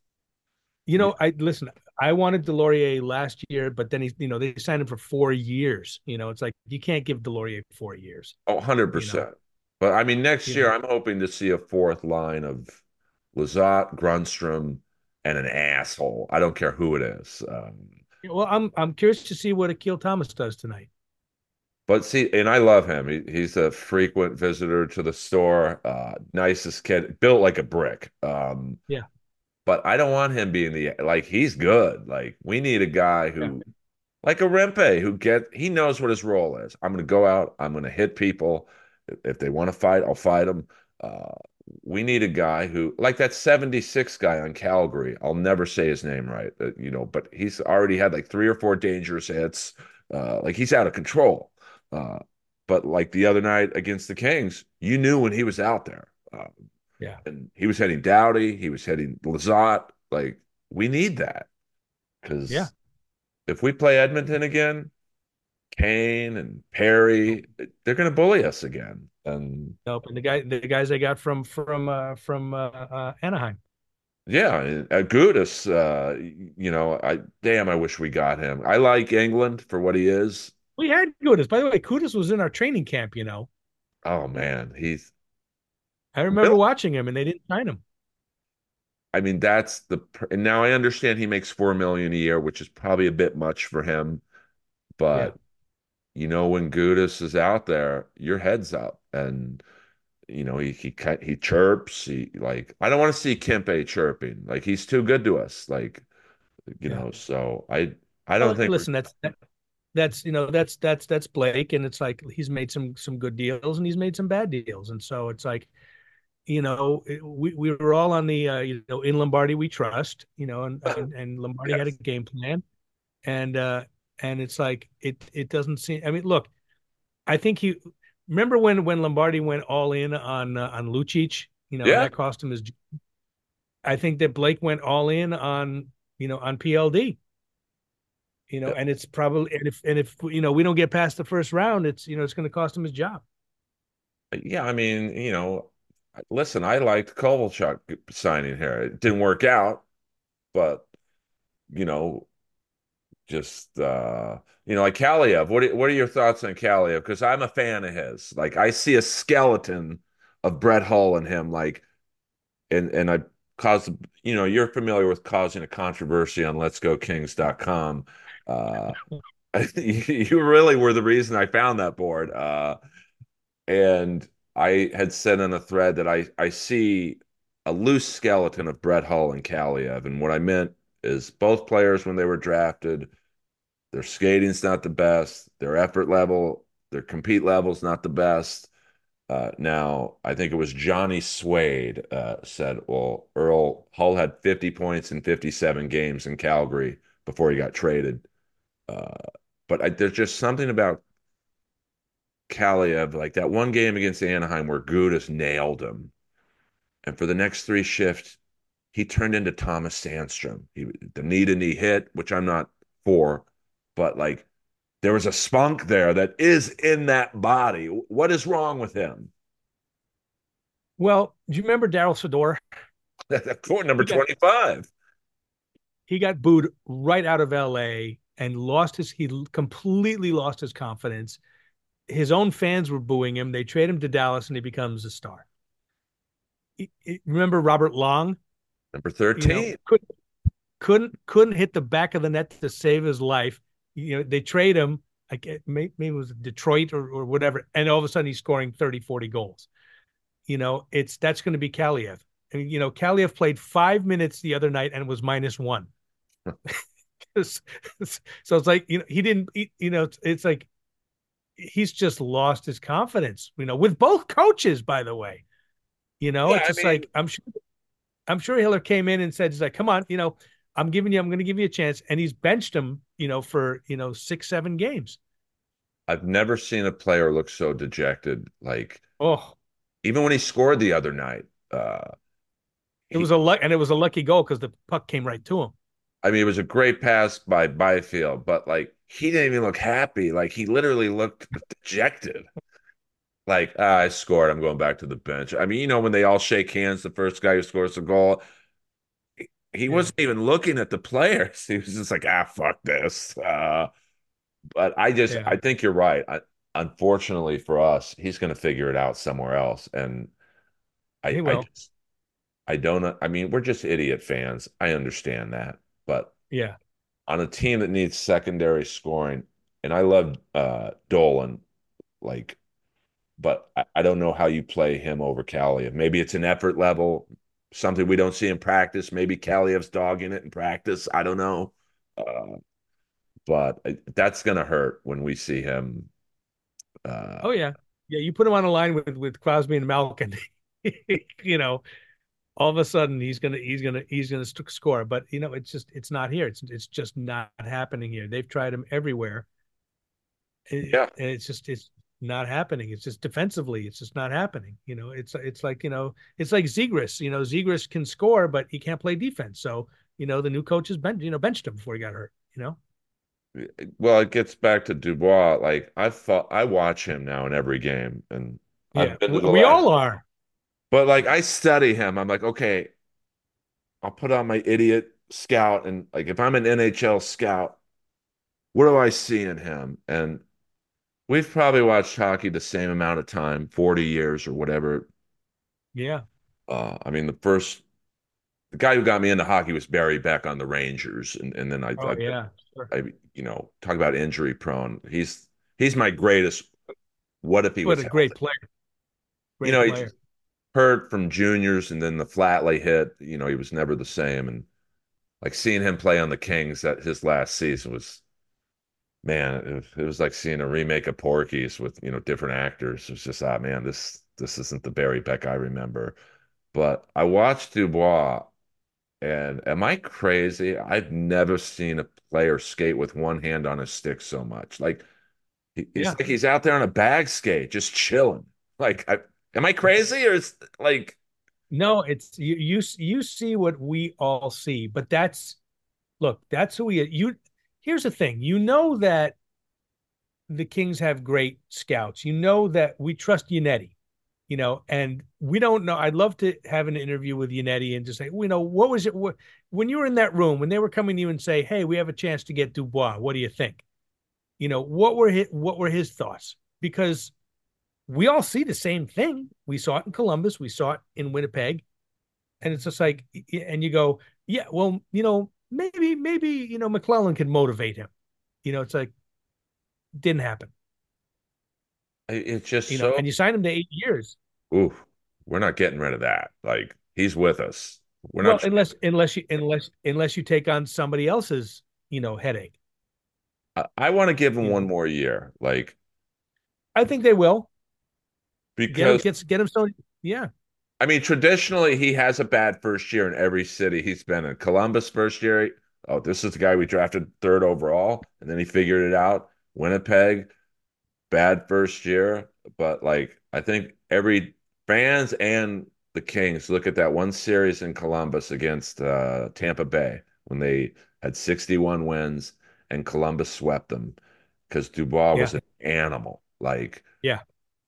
Yeah. I listen. I wanted Delorier last year, but then they signed him for 4 years. It's like you can't give Delorier 4 years. Oh, You know, 100%. But next you year know. I'm hoping to see a fourth line of Lizotte, Grunstrom, and an asshole. I don't care who it is. Well, I'm curious to see what Akil Thomas does tonight. But see, and I love him. He's a frequent visitor to the store. Nicest kid, built like a brick. Yeah, But I don't want him being like he's good. Like we need a guy yeah. who, like a Rempe, he knows what his role is. I'm going to go out. I'm going to hit people. If they want to fight, I'll fight them. Uh, we need a guy who, like that 76 guy on Calgary. I'll never say his name right, but he's already had like three or four dangerous hits. Like he's out of control. Uh, but like the other night against the Kings, you knew when he was out there. Yeah. And he was hitting Doughty, he was hitting Lazat. Like we need that Yeah. because if we play Edmonton again, Kane and Perry, they're going to bully us again. And Nope. And the guys they got from Anaheim. yeah, Gudis, I wish we got him. I like England for what he is. We had Kudus. By the way, Kudus was in our training camp. Oh man, he's I remember really. watching him, and they didn't sign him. I mean, and now I understand he makes 4 million a year, which is probably a bit much for him. Yeah. But when Gudis is out there, your head's up, and he chirps. I don't want to see Kempe chirping. Like he's too good to us. Like Yeah. so I don't Well, think we're. listen, that's Blake, and it's like he's made some good deals, and he's made some bad deals, and so it's like we were all on the in Lombardi we trust, and Lombardi had a Yes. game plan, and it's like it doesn't seem. I mean, look, I think he remember when Lombardi went all in on Lucic, and Yeah. that cost him his. I think that Blake went all in on PLD, and it's probably and if we don't get past the first round, it's going to cost him his job. Yeah, I mean, listen, I liked Kovalchuk signing here. It didn't work out, but you know, just like Kaliev. What are your thoughts on Kaliev? Because I'm a fan of his. Like I see a skeleton of Brett Hull in him. Like, and I caused, you're familiar with causing a controversy on Let'sGoKings.com. Uh, you really were the reason I found that board. And I had said on a thread that I see a loose skeleton of Brett Hull and Kaliev. And what I meant is both players when they were drafted, their skating's not the best, their effort level, their compete level's not the best. Now, I think it was Johnny Swade said, well, Earl Hull had 50 points in 57 games in Calgary before he got traded. Uh, but there's just something about Kaliev, like that one game against Anaheim where Gudis nailed him. And for the next three shifts, he turned into Thomas Sandstrom. The knee to knee hit, which I'm not for, but like there was a spunk there that is in that body. What is wrong with him? Well, do you remember Daryl Sador? Court number He got 25. he got booed right out of LA and he completely lost his confidence. His own fans were booing him. They trade him to Dallas and he becomes a star. Remember Robert Long? Number You know, 13. couldn't hit the back of the net to save his life. They trade him. Like maybe it was Detroit or whatever, and all of a sudden he's scoring 30, 40 goals. That's going to be Kaliev. And Kaliev played 5 minutes the other night and was -1. So it's like he didn't. It's like he's just lost his confidence. With both coaches, by the way. Yeah, It's I just mean, like I'm sure Hiller came in and said, he's like, come on, I'm going to give you a chance. And he's benched him, for, 6, 7 games. I've never seen a player look so dejected. Like Oh, even when he scored the other night, he it was a lucky goal because the puck came right to him. I mean, it was a great pass by Byfield, but like he didn't even look happy. Like he literally looked dejected. Like, I scored. I'm going back to the bench. I mean, when they all shake hands, the first guy who scores a goal, he Yeah. wasn't even looking at the players. He was just like, fuck this. But I Yeah. think you're right. Unfortunately for us, he's going to figure it out somewhere else. And He I will. just, I don't, I mean, we're just idiot fans. I understand that. But Yeah. on a team that needs secondary scoring, and I love Dolan, like, but I don't know how you play him over Kaliev. Maybe it's an effort level, something we don't see in practice. Maybe Kaliev's dogging it in practice. I don't know. Uh, but that's going to hurt when we see him. Uh, Oh, yeah. Yeah. You put him on a line with Crosby and Malkin. you know, all of a sudden he's gonna score. But it's not here. It's just not happening here. They've tried him everywhere. Yeah. It's not happening. It's just defensively, it's just not happening. It's like Zegras. Zegras can score, but he can't play defense. So the new coach has benched him before he got hurt. Well, it gets back to Dubois. Like I watch him now in every game, and Yeah, I've been to the we last. all are. But like I study him. I'm like, okay, I'll put on my idiot scout, and like if I'm an NHL scout, what do I see in him? And we've probably watched hockey the same amount of time, 40 years or whatever. Yeah. I mean, the guy who got me into hockey was Barry Beck on the Rangers, and then Oh yeah. Sure. talk about injury prone. He's my greatest. What if he What was a great healthy? player. Great He player. just hurt from juniors, and then the Flatley hit. He was never the same. And like seeing him play on the Kings that his last season was, man, it was like seeing a remake of Porky's with different actors. It was just, man, this isn't the Barry Beck I remember. But I watched Dubois. And am I crazy? I've never seen a player skate with one hand on his stick so much. Like he's Yeah. like he's out there on a bag skate, just chilling. Am I crazy or is like No, it's you see what we all see, but that's who we you here's the thing. That the Kings have great scouts. That we trust Yannetti, and we don't know. I'd love to have an interview with Yannetti and just say, what was it when you were in that room when they were coming to you and say, "Hey, we have a chance to get Dubois. What do you think?" What were his thoughts? Because we all see the same thing. We saw it in Columbus, we saw it in Winnipeg, and it's just like, and you go, yeah, well, maybe McClellan can motivate him. It's like didn't happen. it's just so And you signed him to 8 years. ooh, we're not getting rid of that. Like he's with us. We're Well, not unless you take on somebody else's, headache. I want to give him You one know, more year. Like I think they will because get him. So yeah, I mean, traditionally, he has a bad first year in every city he's been in. Columbus first year, oh, this is the guy we drafted third overall, and then he figured it out. Winnipeg, bad first year, but like I think every fans and the Kings look at that one series in Columbus against Tampa Bay when they had 61 wins and Columbus swept them because Dubois yeah, was an animal. Like yeah,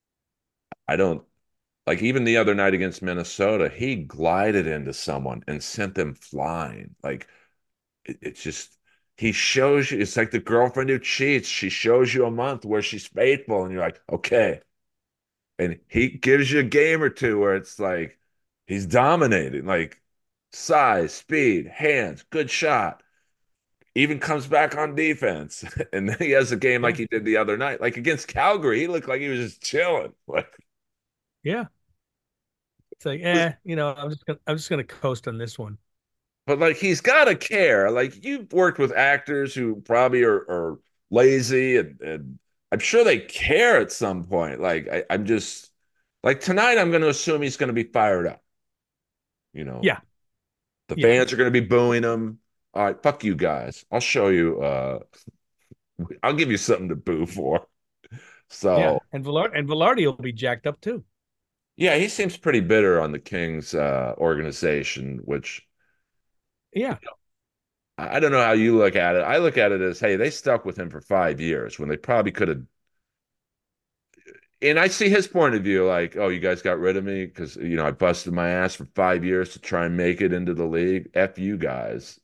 I don't like even the other night against Minnesota, he glided into someone and sent them flying. Like it's just he shows you it's like the girlfriend who cheats. She shows you a month where she's faithful, and you're like, okay. And he gives you a game or two where it's like he's dominating, like size, speed, hands, good shot. Even comes back on defense. And then he has a game like yeah, he did the other night. Like against Calgary, he looked like he was just chilling. Like yeah. It's like, I'm just gonna coast on this one. but like he's got to care. Like you've worked with actors who probably are lazy and I'm sure they care at some point. Like I'm just like tonight I'm going to assume he's going to be fired up. You know, Yeah, the yeah, fans are going to be booing him. All right, fuck you guys. I'll show you I'll give you something to boo for. yeah. So, And Velarde will be jacked up too. yeah, he seems pretty bitter on the Kings organization, which Yeah, I don't know how you look at it. I look at it as, hey, they stuck with him for 5 years when they probably could have. And I see his point of view, like, oh, you guys got rid of me because I busted my ass for 5 years to try and make it into the league. F you guys.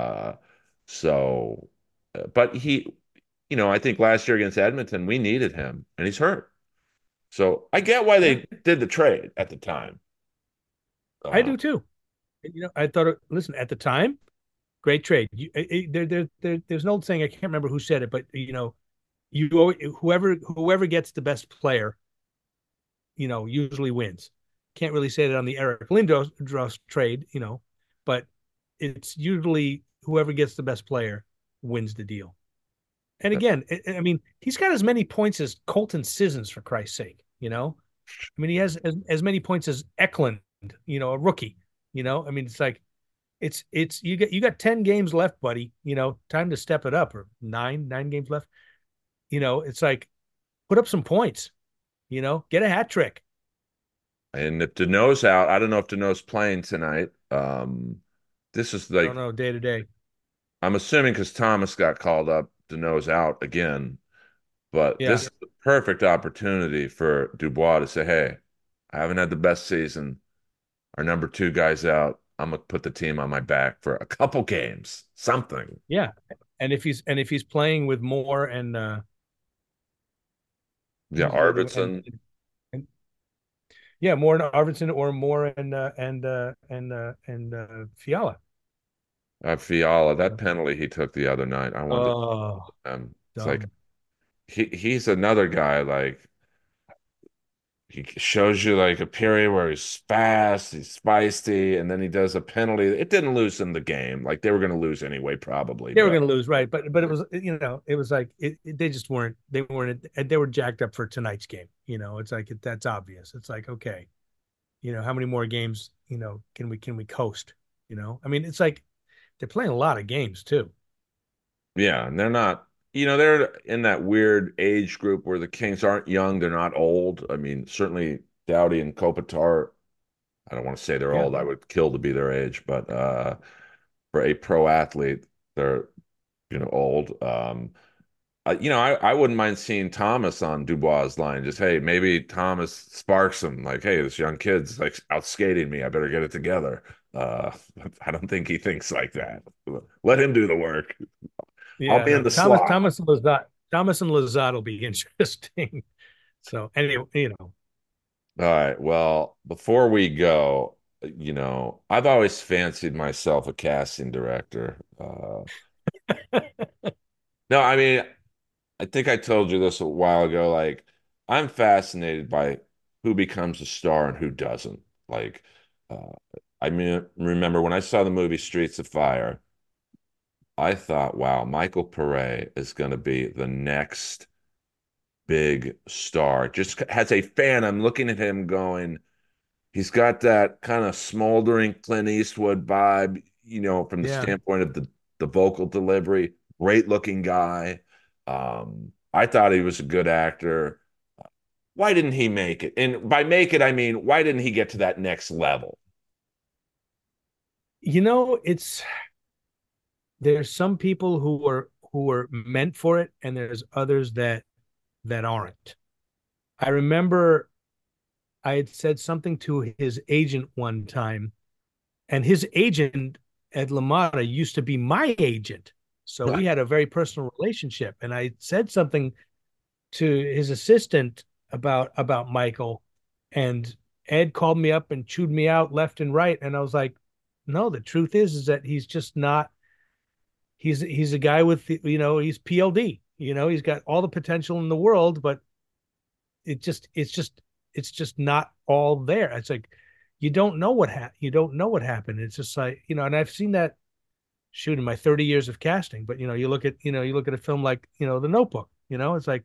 So, but I think last year against Edmonton, we needed him, and he's hurt. So I get why yeah. they did the trade at the time. I Uh, do too. I thought, listen, at the time, great trade. There's an old saying, I can't remember who said it, but whoever gets the best player, usually wins. Can't really say that on the Eric Lindros trade, but it's usually whoever gets the best player wins the deal. And again, I mean, he's got as many points as Colton Sissons, for Christ's sake. I mean, he has as many points as Eklund, a rookie. I mean, it's like it's you got 10 games left, buddy. Time to step it up, or nine games left. It's like put up some points. Get a hat trick. And if Dano's out, I don't know if Dano's playing tonight. This is I don't like know, day to day. I'm assuming because Thomas got called up, Dano's out again. But Yeah, this is the perfect opportunity for Dubois to say, "Hey, I haven't had the best season. Our number two guy's out. I'm gonna put the team on my back for a couple games, something." yeah. And if he's playing with Moore and Yeah, who's the other one? And, Arvidsson. and yeah, Moore and Arvidsson, or Moore and Fiala. Fiala, that penalty he took the other night, I wanted Oh, it's like dumb. he's another guy like he shows you like a period where he's fast, he's feisty, and then he does a penalty. It didn't lose him the game. Like they were going to lose anyway, probably. They were But going to lose, right? But it was like they just weren't. They were jacked up for tonight's game. It's like that's obvious. It's like, okay, how many more games can we coast? I mean, it's like they're playing a lot of games too. yeah, and they're not. They're in that weird age group where the Kings aren't young, they're not old. I mean, certainly Doughty and Kopitar. I don't want to say they're Yeah, old. I would kill to be their age, but for a pro athlete, they're old. I wouldn't mind seeing Thomas on Dubois' line. Just hey, maybe Thomas sparks him. Like, hey, this young kid's like out skating me. I better get it together. Uh, I don't think he thinks like that. Let him do the work. I'll yeah. be in No, the slot. Thomas and Lazat will be interesting. So anyway, All right. Well, before we go, I've always fancied myself a casting director. No, I mean, I think I told you this a while ago. Like, I'm fascinated by who becomes a star and who doesn't. Like, uh, I mean, remember when I saw the movie Streets of Fire, I thought, wow, Michael Pare is going to be the next big star. Just as a fan, I'm looking at him going, he's got that kind of smoldering Clint Eastwood vibe, from the yeah. standpoint of the vocal delivery. Great looking guy. I thought he was a good actor. Why didn't he make it? And by make it, I mean, why didn't he get to that next level? It's there's some people who are meant for it, and there's others that aren't. I remember I had said something to his agent one time, and his agent, Ed LaMotta, used to be my agent. So we had a very personal relationship. And I said something to his assistant about Michael, and Ed called me up and chewed me out left and right. And I was like, no, the truth is that he's just not. He's a guy with he's PLD. He's got all the potential in the world, but it's just not all there. It's like you don't know what happened. It's just like, and I've seen that shoot in my 30 years of casting. But you look at a film like, The Notebook, it's like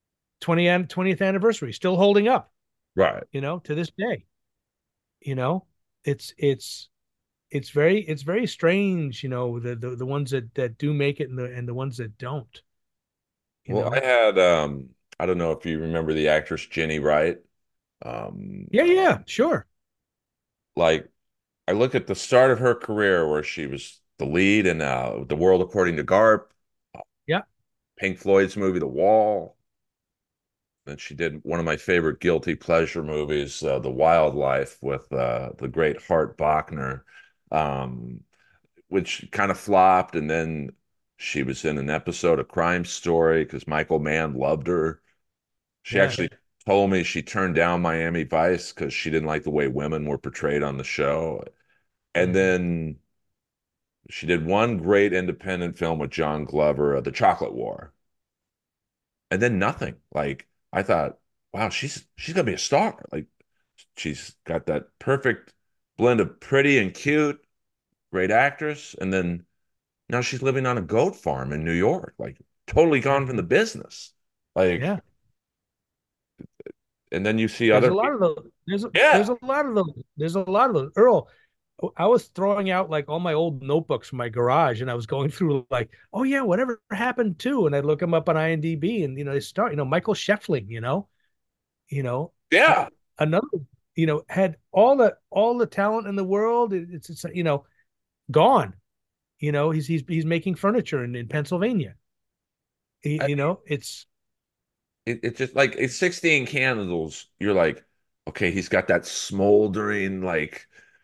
20th anniversary, still holding up, Right. to this day. You know, it's it's very strange, the ones that do make it, and the ones that don't, you Well, I know. had I don't know if you remember the actress Jenny Wright. Yeah, yeah, sure. Like I look at the start of her career where she was the lead in The World According to Garp, Yeah, Pink Floyd's movie The Wall. Then she did one of my favorite guilty pleasure movies, The Wildlife, with the great Hart Bachner, um, which kind of flopped. And then she was in an episode of Crime Story because Michael Mann loved her. She yeah. actually told me she turned down Miami Vice because she didn't like the way women were portrayed on the show. And Mhm. then she did one great independent film with John Glover, The Chocolate War, and then nothing. Like I thought, wow, she's gonna be a star. Like she's got that perfect blend of pretty and cute, great actress, and then now she's living on a goat farm in New York, like totally gone from the Mhm. business. Like Yeah, and then you see There's other a lot people. of those. There's Yeah, a lot of those. There's a lot of those. Earl, I was throwing out like all my old notebooks from my garage, and I was going through like, oh yeah, whatever happened to, and I look them up on IMDb, and they start, Michael Sheffling, you know, uh, yeah. another, had all the talent in the world. It's gone. He's making furniture in Pennsylvania. I mean, It's it's just like it's 16 Candles. You're like, okay, he's got that smoldering, like,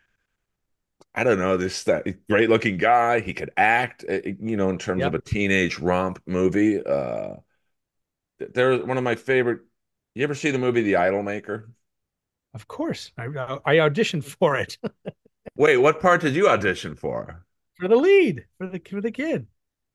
I don't know, this that great looking guy. He could act, in terms of Yep, a teenage romp movie. There's one of my favorite. You ever see the movie The Idolmaker? of course. I auditioned for it Wait, what part did you audition for? for the lead for the kid.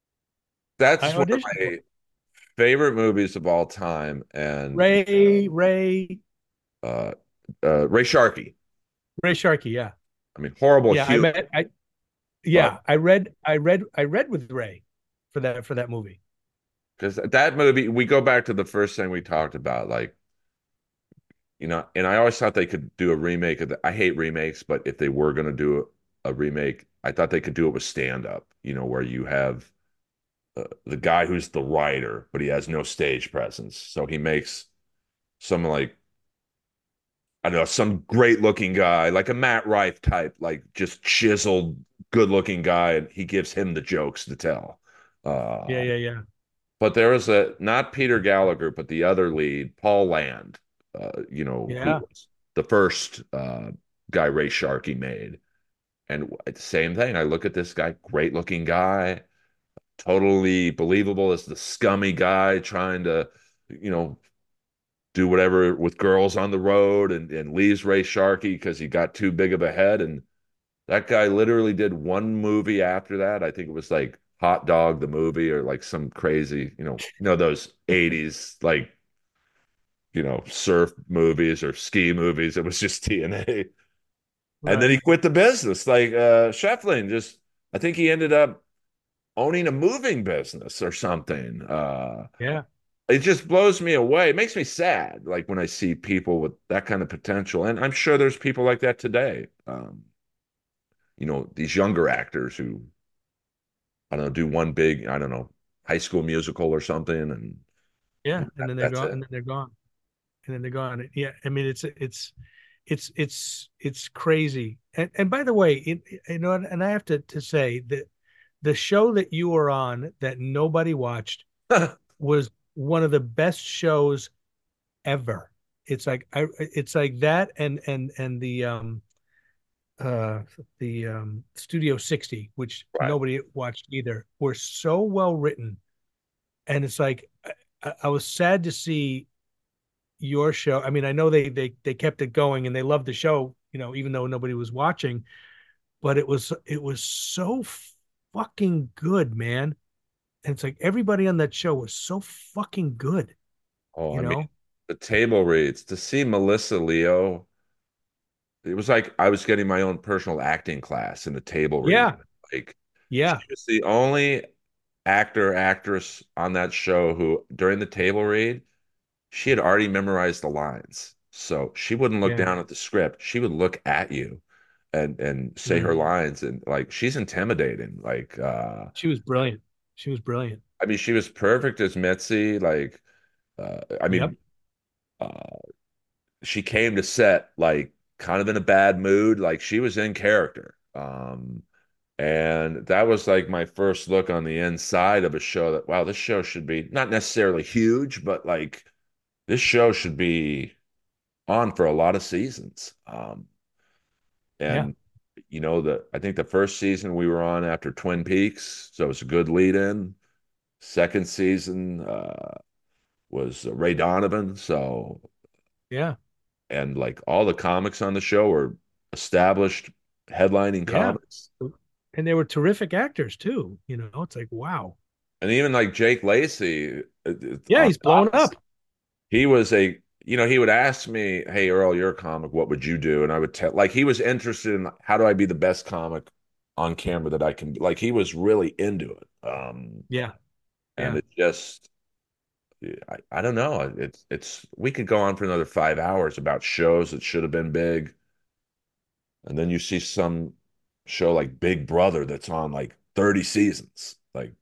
I That's one of auditioned for my favorite movies of all time, and Ray uh, Ray Sharkey. Sharkey. Yeah, I mean, horrible yeah. I humor, met. I but Yeah. I read with Ray for that movie. because that movie, we go back to the first thing we talked about, like, and I always thought they could do a remake of the. I hate remakes, but if they were going to do a remake, I thought they could do it with stand up, where you have the guy who's the writer, but he has no stage presence. So he makes some like I don't know, some great looking guy, like a Matt Rife type, like just chiseled, good looking guy, and he gives him the jokes to tell. Yeah, Uh, yeah, yeah, but there was not Peter Gallagher, but the other lead, Paul Land, who yeah, was the first guy Ray Sharkey made. And same thing. I look at this guy, great looking guy, totally believable as the scummy guy trying to, you know, do whatever with girls on the road and leaves Ray Sharkey because he got too big of a head. And that guy literally did one movie after that. I think it was like Hot Dog the movie or like some crazy, those 80s like, surf movies or ski movies. It was just TNA. And then right. he quit the business. Like Shefflin just I think he ended up owning a moving business or something. Yeah, It just blows me away. It makes me sad, like when I see people with that kind of potential. And I'm sure there's people like that today. These younger actors who, I don't know, do one big, I don't know, high school musical or something, and yeah. And then they're that's gone. it. And then they're gone. And then they're gone. Yeah. I mean, it's crazy. And by the way, and I have to say that the show that you were on that nobody watched was one of the best shows ever. It's like that and uh Studio 60, which Right. nobody watched either, were so well written. And it's like I was sad to see your show. I mean, I know they kept it going and they loved the show, even though nobody was watching, but it was so fucking good, man. And it's like everybody on that show was so fucking good, Oh, you I mean, know? the table reads to see Melissa Leo. It was like I was getting my own personal acting class in the table read. Yeah, Like she yeah, was the only actress on that show who, during the table read, she had already memorized the lines. So she wouldn't look yeah. down at the script. She would look at you and say her Mhm. lines. And like she's intimidating. Like She was brilliant. She was brilliant. I mean, she was perfect as Mitzi. Like I Yep. mean, uh she came to set like kind of in a bad mood. Like she was in character. And that was like my first look on the inside of a show that, wow, this show should be not necessarily huge, but like this show should be on for a lot of seasons. Yeah. And I think the first season we were on after Twin Peaks, so it's a good lead in. Second season was Ray Donovan, so Yeah. and like all the comics on the show were established headlining Yeah. comics. And they were terrific actors too. It's like, wow. And even like Jake Lacey Yeah, on he's the blowing opposite, up. he was he would ask me, "Hey Earl, you're a comic. What would you do?" And I would tell, like, he was interested in how do I be the best comic on camera that I can be. Like, he was really into it. Yeah. And Yeah. it just, I don't know. It's we could go on for another 5 hours about shows that should have been big, and then you see some show like Big Brother that's on like 30 seasons, like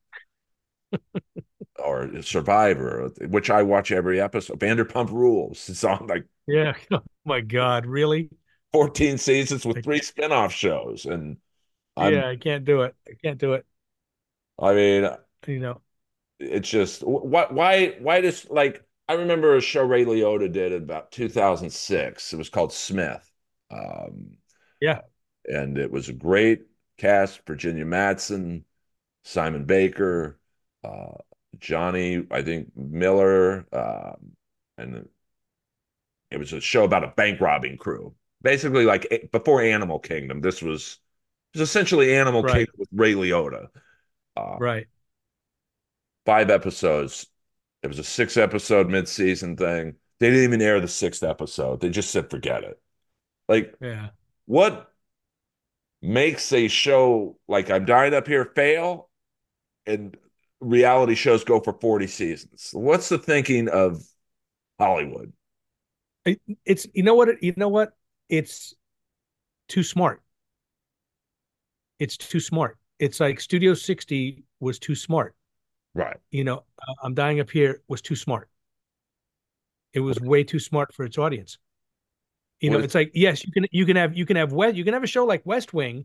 or Survivor, which I watch every episode. Vanderpump Rules. It's on like Yeah. Oh my God, really? 14 seasons with I three can't, spin-off shows. And I'm yeah, I can't do it. I can't do it. I mean, You know. it's just why does like I remember a show Ray Liotta did in about 2006. It was called Smith. Um, Yeah. and it was a great cast: Virginia Madsen, Simon Baker, uh, Johnny, I think Miller, and it was a show about a bank robbing crew. Basically, like before Animal Kingdom, it was essentially Animal Right. Kingdom with Ray Liotta. Uh, Right. 5 episodes. It was a 6 episode mid-season thing. They didn't even air the sixth episode. They just said forget it. Like, Yeah. what makes a show like I'm Dying Up Here fail and reality shows go for 40 seasons? What's the thinking of Hollywood? It's you know what? It's too smart. It's too smart. It's like Studio 60 was too smart. Right. I'm Dying Up Here was too smart. It was way too smart for its audience. What is It's like, yes, you can have a show like West Wing,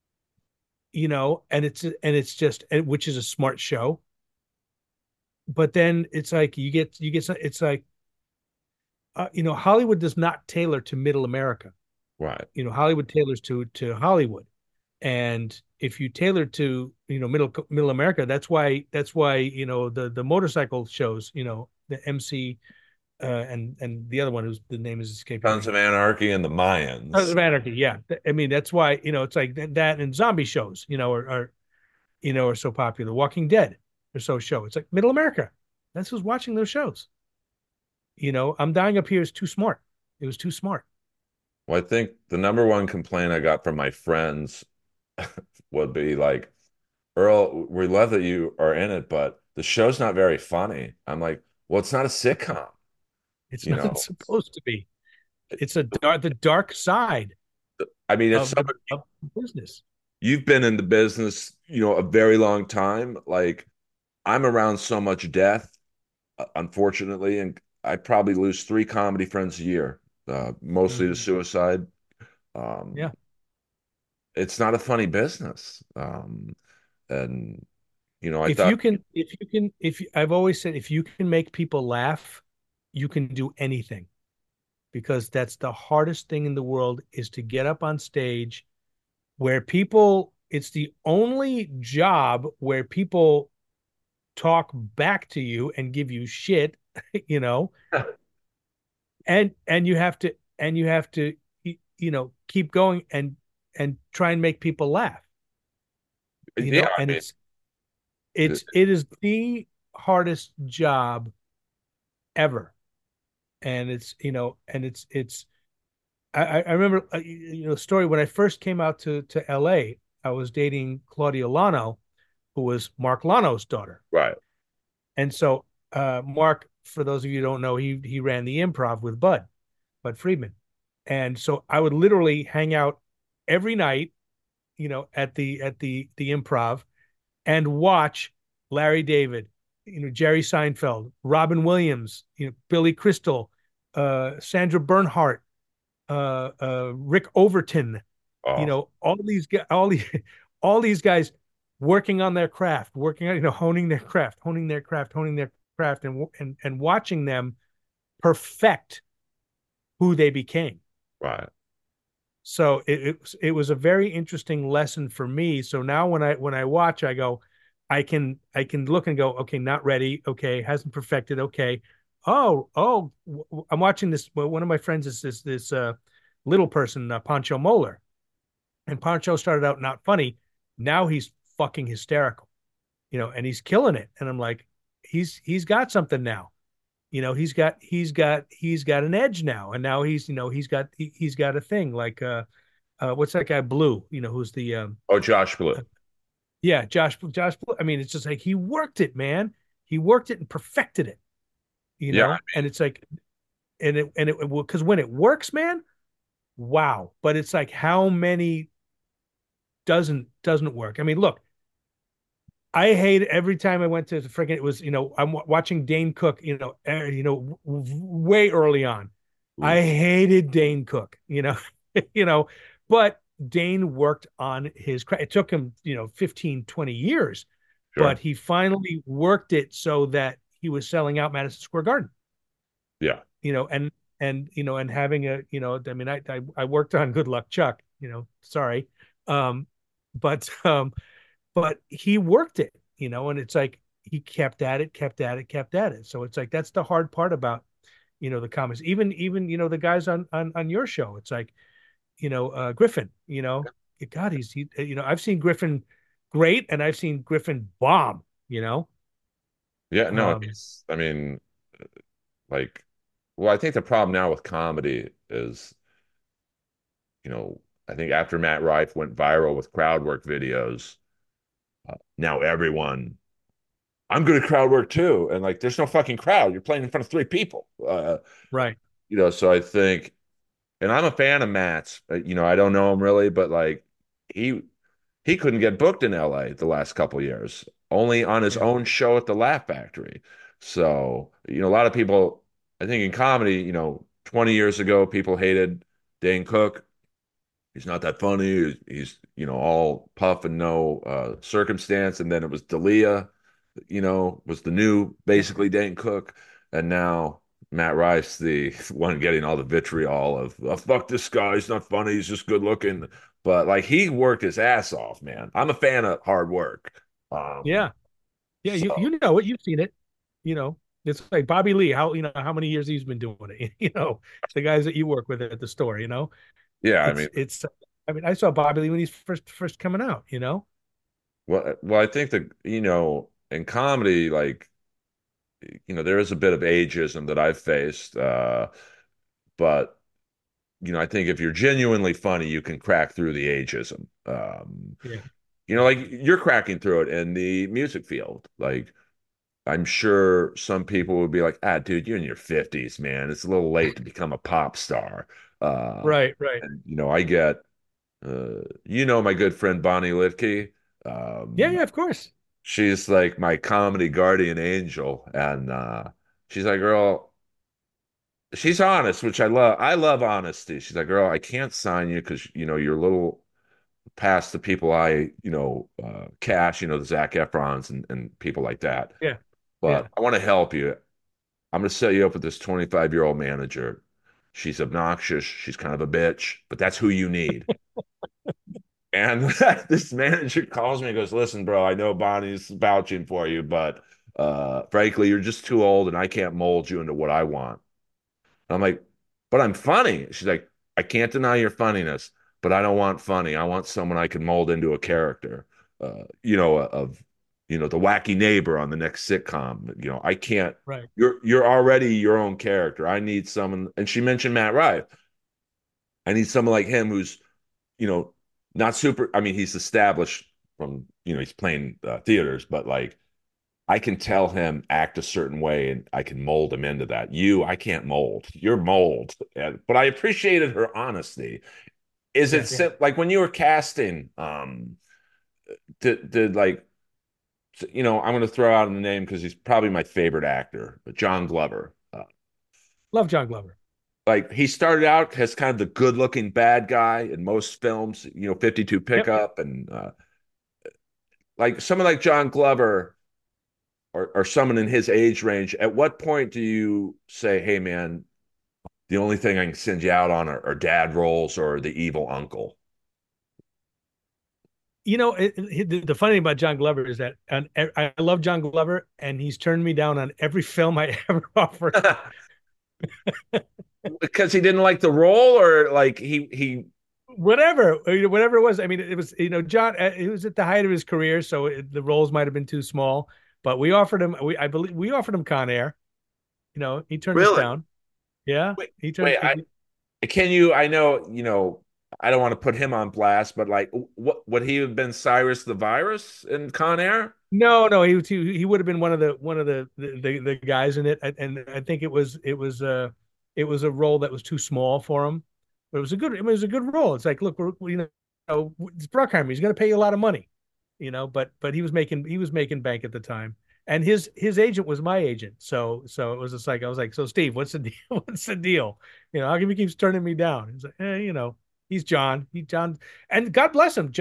and it's just which is a smart show. But then it's like it's like Hollywood does not tailor to middle America. right? Hollywood tailors to Hollywood. And if you tailor to middle America, that's why the motorcycle shows, the MC and the other one whose the name is escaping Sons me. of Anarchy and the Sons Mayans. of Anarchy, yeah. I mean, that's why it's like that and zombie shows, are so popular. Walking Dead, they're so show. It's like middle America. That's who's watching those shows. I'm Dying Up Here is too smart. It was too smart. Well, I think the number one complaint I got from my friends would be like, Earl, we love that you are in it, but the show's not very funny. I'm like, well, it's not a sitcom, It's you not know. supposed to be. It's the dark side I mean, if of the somebody of business. you've been in the business, a very long time, like I'm around so much death, unfortunately, and I probably lose three comedy friends a year, mostly to Mhm. suicide. Um, Yeah. it's not a funny business. And I If thought, you can, if you can, if you, I've always said, if you can make people laugh, you can do anything because that's the hardest thing in the world is to get up on stage where it's the only job where people talk back to you and give you shit, you know, and you have to keep going and try and make people laugh, yeah, I and mean, it is the hardest job ever. And it's I remember the story when I first came out to LA. I was dating Claudia Lano, who was Mark Lano's daughter. right, And so Mark, for those of you who don't know, he ran the Improv with Bud Friedman. And so I would literally hang out every night, at the Improv and watch Larry David, Jerry Seinfeld, Robin Williams, Billy Crystal, Sandra Bernhardt, Rick Overton, oh, all these guys working on their craft, working on honing their craft, and watching them perfect who they became. right, So it was a very interesting lesson for me. So now when I watch, I go, I can look and go, okay, not ready, okay, hasn't perfected, okay. I'm watching this. Well, one of my friends is this little person, Pancho Moeller, and Pancho started out not funny. Now he's fucking hysterical, and he's killing it. And I'm like, he's got something now. He's got an edge now, and now he's got a thing like what's that guy Blue? Who's the oh, Josh Blue, yeah, Josh Blue. I mean, it's just like he worked it, man. He worked it and perfected it. Yeah, and it's like, and it, because when it works, man, wow. But it's like, how many doesn't work? I mean, look, I hate every time I went to the freaking, it was, I'm watching Dane Cook, way early on. I oof, hated Dane Cook, you know, but Dane worked on it took him, 15, 20 years, but sure, he finally worked it so that he was selling out Madison Square Garden, yeah, you know, and having I mean, I worked on Good Luck Chuck, sorry. Um, but, but he worked it, and it's like he kept at it, kept at it, kept at it. So it's like that's the hard part about the comics. Even the guys on your show. It's like Griffin. God, I've seen Griffin great, and I've seen Griffin bomb. yeah. No, Um, he's. I mean, like, well, I think the problem now with comedy is, you know, I think after Matt Rife went viral with crowd work videos, now everyone, I'm good at crowd work too, and like, there's no fucking crowd. You're playing in front of three people. right. So I think, and I'm a fan of Matt's. I don't know him really, but like, he he couldn't get booked in LA the last couple years, only on his Yeah. own show at the Laugh Factory. So, a lot of people, I think in comedy, 20 years ago, people hated Dane Cook. He's not that funny. He's all puff and no circumstance. And then it was Dalia, was the new Yeah. basically Dane Cook. And now Matt Rice, the one getting all the vitriol of, oh, fuck this guy. He's not funny. He's just good looking. But like, he worked his ass off, man. I'm a fan of hard work. Yeah. Yeah. So You know it. You've seen it. It's like Bobby Lee. How many years he's been doing it? The guys that you work with at the store. yeah, I mean, It's. I mean, I saw Bobby Lee when he's first coming out. well, I think that, in comedy, like, there is a bit of ageism that I've faced. But I think if you're genuinely funny, you can crack through the ageism. Yeah. Yeah. Like, you're cracking through it in the music field. Like, I'm sure some people would be like, dude, you're in your 50s, man. It's a little late to become a pop star. Right. Right. And, I get, my good friend Bonnie Lidke. Yeah. Um, Yeah. Of course. she's like my comedy guardian angel. And she's like, girl, she's honest, which I love. I love honesty. She's like, girl, I can't sign you because, you're a little past the people cash, the Zac Efrons and people like that. Yeah. Yeah. But I want to help you. I'm going to set you up with this 25-year-old manager. She's obnoxious. She's kind of a bitch, but that's who you need. And this manager calls me and goes, listen, bro, I know Bonnie's vouching for you, but frankly, you're just too old and I can't mold you into what I want. I'm like, but I'm funny. She's like, I can't deny your funniness, but I don't want funny. I want someone I can mold into a character, of, the wacky neighbor on the next sitcom. I can't. Right. You're already your own character. I need someone. And she mentioned Matt Rife. I need someone like him who's, you know, not super. I mean, he's established from, he's playing theaters, but like, I can tell him act a certain way and I can mold him into that. I can't mold. You're mold. But I appreciated her honesty. Is Yeah. it Yeah. like when you were casting, did like, I'm going to throw out a name because he's probably my favorite actor, but John Glover. Love John Glover. Like, he started out as kind of the good looking bad guy in most films, 52 Yep. pickup and like someone like John Glover or someone in his age range. At what point do you say, hey, man, the only thing I can send you out on are dad roles or the evil uncle? The funny thing about John Glover is that, and I love John Glover, and he's turned me down on every film I ever offered. Because he didn't like the role, or like he Whatever it was. I mean, it was, John. He was at the height of his career, so the roles might have been too small. But we offered him. I believe we offered him Con Air. He turned us really down. Yeah, wait he wait turned. I can you I know I don't want to put him on blast, but like, what would he have been Cyrus the Virus in Con Air? No, no, he would have been one of the guys in it, and I think it was a role that was too small for him, but it was a good role. It's like, look, it's Bruckheimer. He's going to pay you a lot of money, but he was making bank at the time, and his agent was my agent, so it was just like I was like, so Steve, what's the deal? What's the deal? How come he keeps turning me down? He's like, he's John, and God bless him.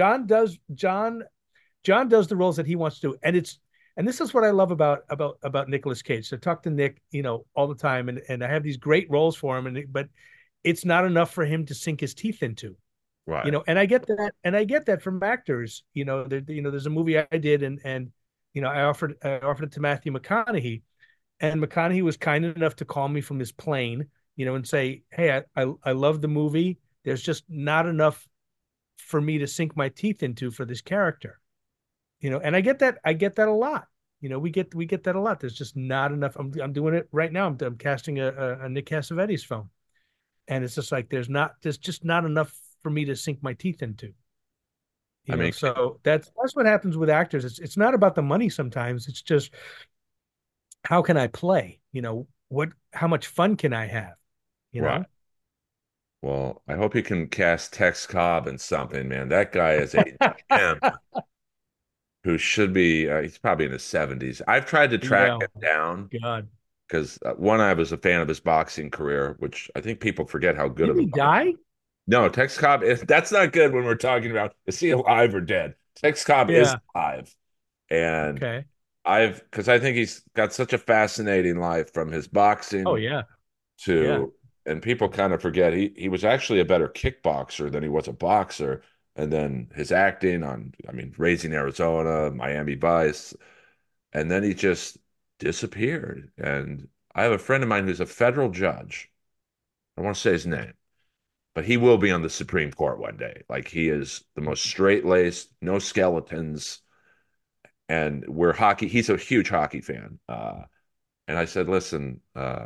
John does the roles that he wants to do, and this is what I love about Nicolas Cage. So I talk to Nick, all the time, and I have these great roles for him, but it's not enough for him to sink his teeth into, Right, and I get that from actors. There's a movie I did, and I offered it to Matthew McConaughey, and McConaughey was kind enough to call me from his plane, and say, hey, I love the movie. There's just not enough for me to sink my teeth into for this character. And I get that a lot. We get that a lot. There's just not enough. I'm doing it right now. I'm casting a Nick Cassavetes film, and it's just like there's just not enough for me to sink my teeth into. I mean, So that's what happens with actors. It's not about the money sometimes. It's just how can I play? How much fun can I have? You right. know? Well, I hope you can cast Tex Cobb in something, man. That guy is a gem who should be, he's probably in his 70s. I've tried to track Yeah. him down God. because one, I was a fan of his boxing career, which I think people forget how good Did of a he boxer. die? No, Tex Cobb, that's not good when we're talking about is he alive or dead? Tex Cobb is Yeah. alive. And Okay. because I think he's got such a fascinating life from his Oh boxing yeah. Yeah. to, and people kind of forget he was actually a better kickboxer than he was a boxer. And then his acting on, I mean, Raising Arizona, Miami Vice, and then he just disappeared. And I have a friend of mine who's a federal judge. I don't want to say his name, but he will be on the Supreme Court one day. Like he is the most straight-laced, no skeletons, and we're hockey. He's a huge hockey fan. And I said, listen,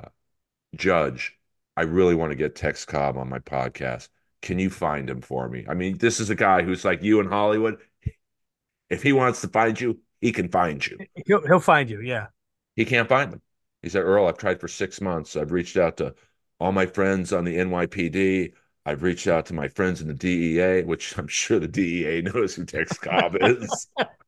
Judge, I really want to get Tex Cobb on my podcast. Can you find him for me? I mean, this is a guy who's like you in Hollywood. If he wants to find you, he can find you. He'll find you. Yeah. He can't find them. He said, Earl, I've tried for 6 months. I've reached out to all my friends on the NYPD. I've reached out to my friends in the DEA, which I'm sure the DEA knows who Tex Cobb is.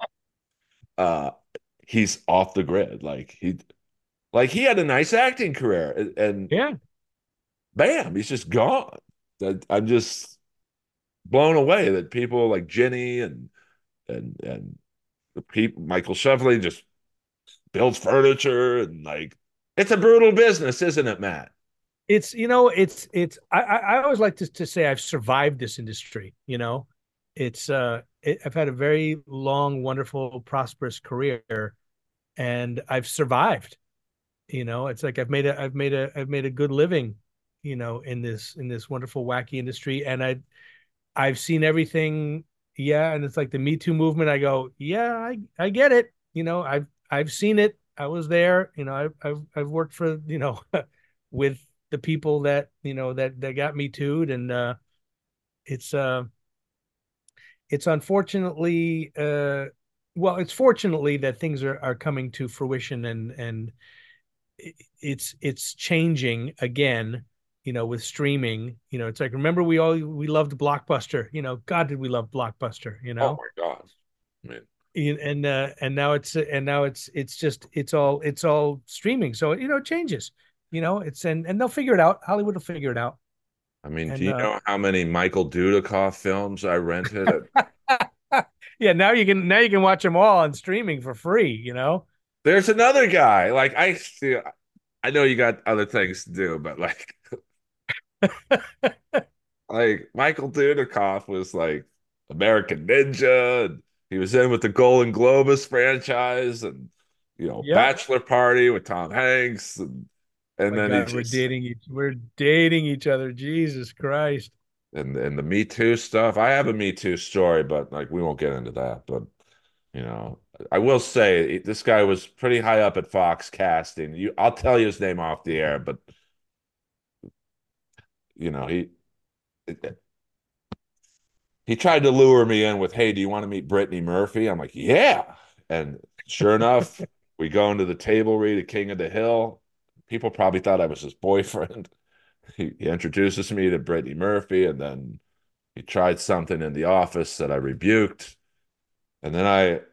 Uh, he's off the grid. Like he had a nice acting career, and Yeah. bam, he's just gone. I'm just blown away that people like Jenny and the people Michael Shevley just builds furniture and like it's a brutal business, isn't it, Matt? I always like to say I've survived this industry. I've had a very long, wonderful, prosperous career, and I've survived. It's like I've made a good living, in this wonderful, wacky industry, and I've seen everything. Yeah, and it's like the Me Too movement. I go, yeah, I get it. I've seen it. I was there. I've worked for with the people that got Me Too'd, and it's uh it's unfortunately well, it's fortunately that things are coming to fruition, and it's changing again, with streaming. It's like, remember, we loved Blockbuster. God, did we love Blockbuster, Oh my God. I mean, and now it's streaming, so it changes. It's and they'll figure it out. Hollywood will figure it out. do And you know how many Michael Dudikoff films I rented? yeah, now you can watch them all on streaming for free. There's another guy. Like I know you got other things to do, but like Michael Dudikoff was like American Ninja, and he was in with the Golden Globus franchise, and Yep. Bachelor Party with Tom Hanks, and My then he God, just we're dating each other. Jesus Christ. and the Me Too stuff. I have a Me Too story, but like we won't get into that. But you know, I will say this guy was pretty high up at Fox casting. I'll tell you his name off the air, but he he tried to lure me in with, "Hey, do you want to meet Brittany Murphy?" I'm like, "Yeah." And sure enough, we go into the table read of King of the Hill. People probably thought I was his boyfriend. He introduces me to Brittany Murphy, and then he tried something in the office that I rebuked, and then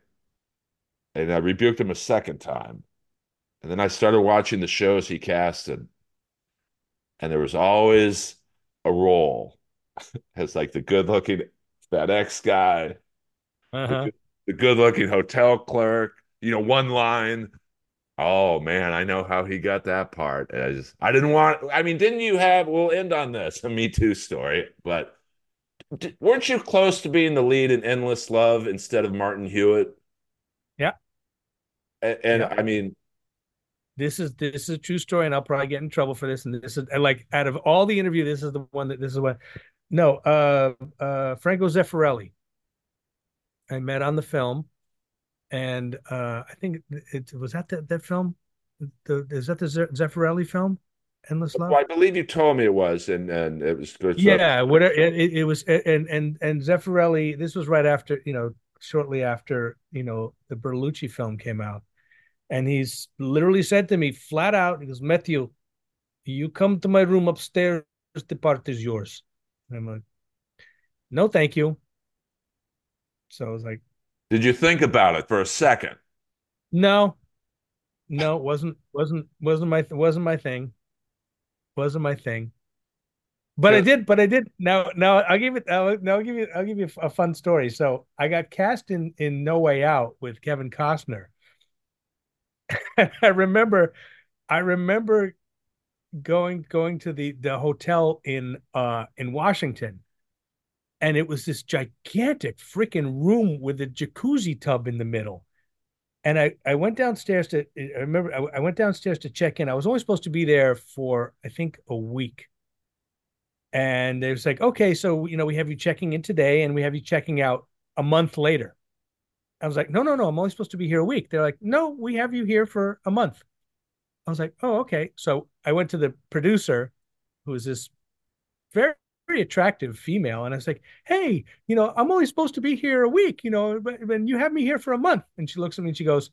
I rebuked him a second time, and then I started watching the shows he casted, and there was always a role as like the good-looking FedEx guy, the Uh-huh. good, the good-looking hotel clerk, one line. Oh man, I know how he got that part. And I didn't want, I mean, didn't you have, we'll end on this, a Me Too story, but weren't you close to being the lead in Endless Love instead of Martin Hewitt? Yeah. And Yeah. I mean, This is a true story, and I'll probably get in trouble for this. And this is like out of all the interview, this is one. No, Franco Zeffirelli. I met on the film, and I think it was that film. Is that the Zeffirelli film, Endless well, Love? I believe you told me it was, and it was good. So Yeah, whatever it was, and Zeffirelli. This was right after, shortly after, the Bertolucci film came out, and he's literally said to me flat out, he goes, Matthew, you come to my room upstairs, the part is yours. And I'm like, no, thank you. So I was like, did you think about it for a second? no, no, wasn't my thing. Wasn't my thing. But I did. Now I'll give you a fun story. So I got cast in No Way Out with Kevin Costner. And I remember going to the hotel in Washington, and it was this gigantic freaking room with a jacuzzi tub in the middle. And I went downstairs to I remember I went downstairs to check in. I was only supposed to be there for I think a week. And it was like, okay, so we have you checking in today and we have you checking out a month later. I was like, no, no, no, I'm only supposed to be here a week. They're like, no, we have you here for a month. I was like, oh, okay. So I went to the producer, who is this very, very attractive female, and I was like, hey, I'm only supposed to be here a week, but you have me here for a month. And she looks at me and she goes,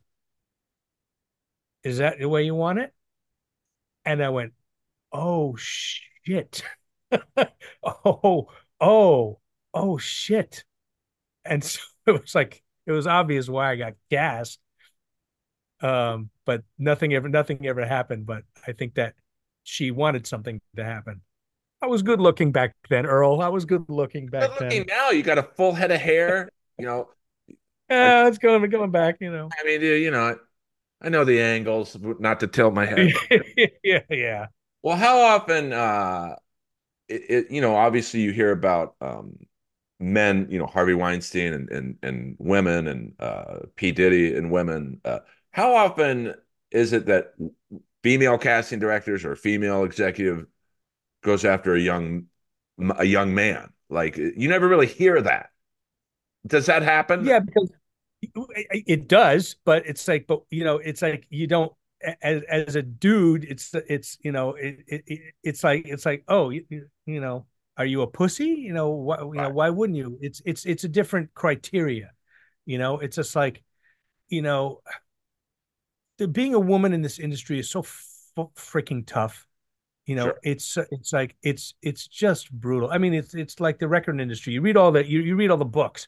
is that the way you want it? And I went, oh shit. oh, oh, oh shit. And so it was obvious why I got gassed. But nothing ever happened. But I think that she wanted something to happen. I was good looking back then, Earl. I was good looking Good back looking then. now. You got a full head of hair. You know, I, Let's going back. I mean, I know the angles, not to tilt my head. Yeah, yeah. Well, how often, obviously you hear about men, Harvey Weinstein and women and P. Diddy and women. How often is it that female casting directors or female executive goes after a young man? Like you never really hear that. Does that happen? Yeah, because it does, but it's like you don't, as a dude, it's like, oh, are you a pussy? Right. Why wouldn't you? It's a different criteria. It's just like, you know, being a woman in this industry is so freaking tough. Sure. It's just brutal. I mean, it's like the record industry. You read all the books,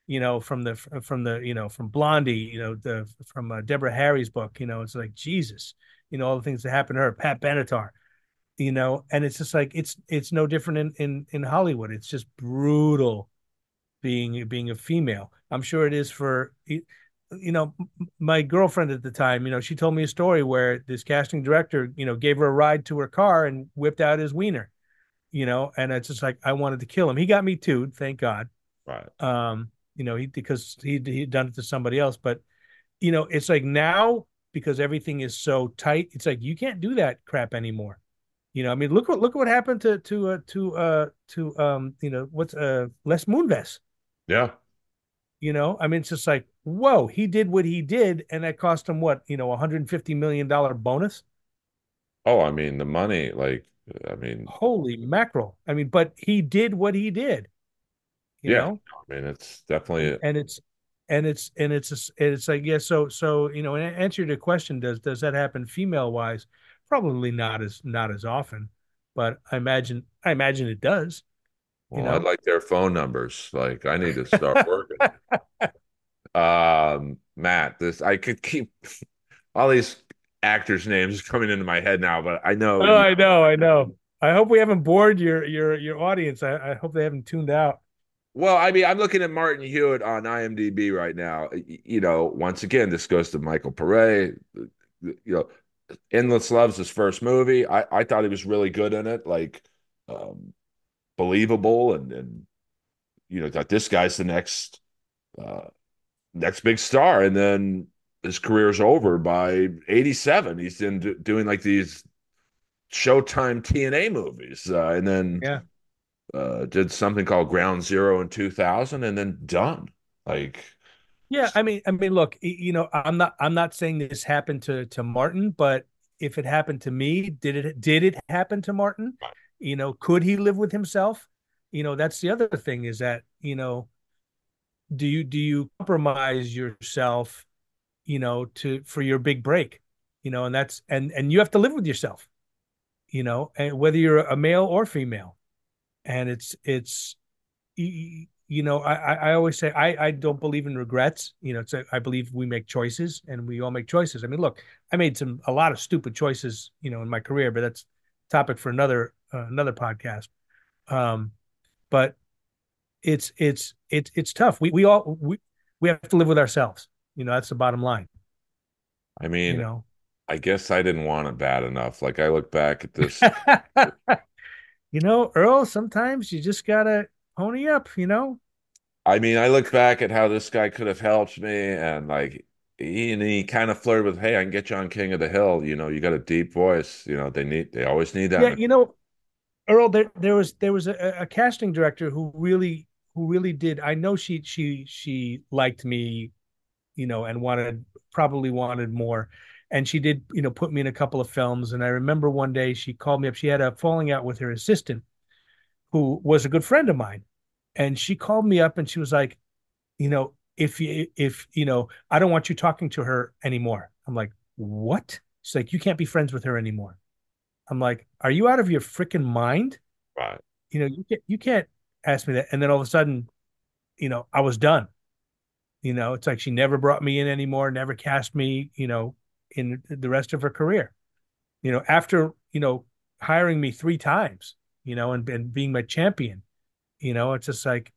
from Blondie, from Deborah Harry's book. It's like Jesus, all the things that happened to her, Pat Benatar, and it's just like it's no different in Hollywood. It's just brutal being a female. I'm sure it is for my girlfriend at the time. She told me a story where this casting director, gave her a ride to her car and whipped out his wiener. And it's just like I wanted to kill him. He got me too, thank God. Right. Because he'd done it to somebody else. But it's like now, because everything is so tight, it's like you can't do that crap anymore. I mean, look what happened to what's Les Moonves. Yeah. I mean, it's just like, whoa, he did what he did, and that cost him what, $150 million bonus. Oh, I mean, the money, like, I mean, Holy mackerel! I mean, but he did what he did. you Yeah, know, I mean, it's definitely. and it's like, yeah, so in answer to the question, does that happen female wise? Probably not as often, but I imagine it does, you Well, I'd know. like their phone numbers. Like, I need to start working. Matt, this I could keep all these actors' names coming into my head now, but I know Oh, you. I know. I hope we haven't bored your audience. I hope they haven't tuned out. Well, I mean, I'm looking at Martin Hewitt on IMDb right now. You know, once again, this goes to Michael Pare. You know, Endless Love's his first movie. I thought he was really good in it, like um, believable, and that this guy's the uh, next big star, and then his career's over by 87. He's doing like these Showtime TNA movies, and then Yeah. did something called Ground Zero in 2000, and then done. Like, Yeah, I mean, look, I'm not saying this happened to Martin, but if it happened to me, did it happen to Martin? Could he live with himself? That's the other thing is that, do you compromise yourself, to for your big break? And you have to live with yourself, and whether you're a male or female. And I always say I don't believe in regrets. I believe we make choices and we all make choices. I mean, look, I made a lot of stupid choices, in my career, but that's topic for another podcast. Um, but it's tough. We have to live with ourselves. That's the bottom line. I You mean, know. I guess I didn't want it bad enough. Like, I look back at this. Earl, sometimes you just gotta pony up. I mean, I look back at how this guy could have helped me, and like he kind of flirted with, "Hey, I can get you on King of the Hill. You got a deep voice. They always need that." Yeah, Earl, there was a casting director who really did. I know she liked me, and probably wanted more. And she did, put me in a couple of films. And I remember one day she called me up. She had a falling out with her assistant, who was a good friend of mine. And she called me up and she was like, if I don't want you talking to her anymore. I'm like, what? She's like, you can't be friends with her anymore. I'm like, are you out of your freaking mind? Right. You can't ask me that. And then all of a sudden, I was done. It's like she never brought me in anymore, never cast me, in the rest of her career. After, hiring me three times, and being my champion, it's just like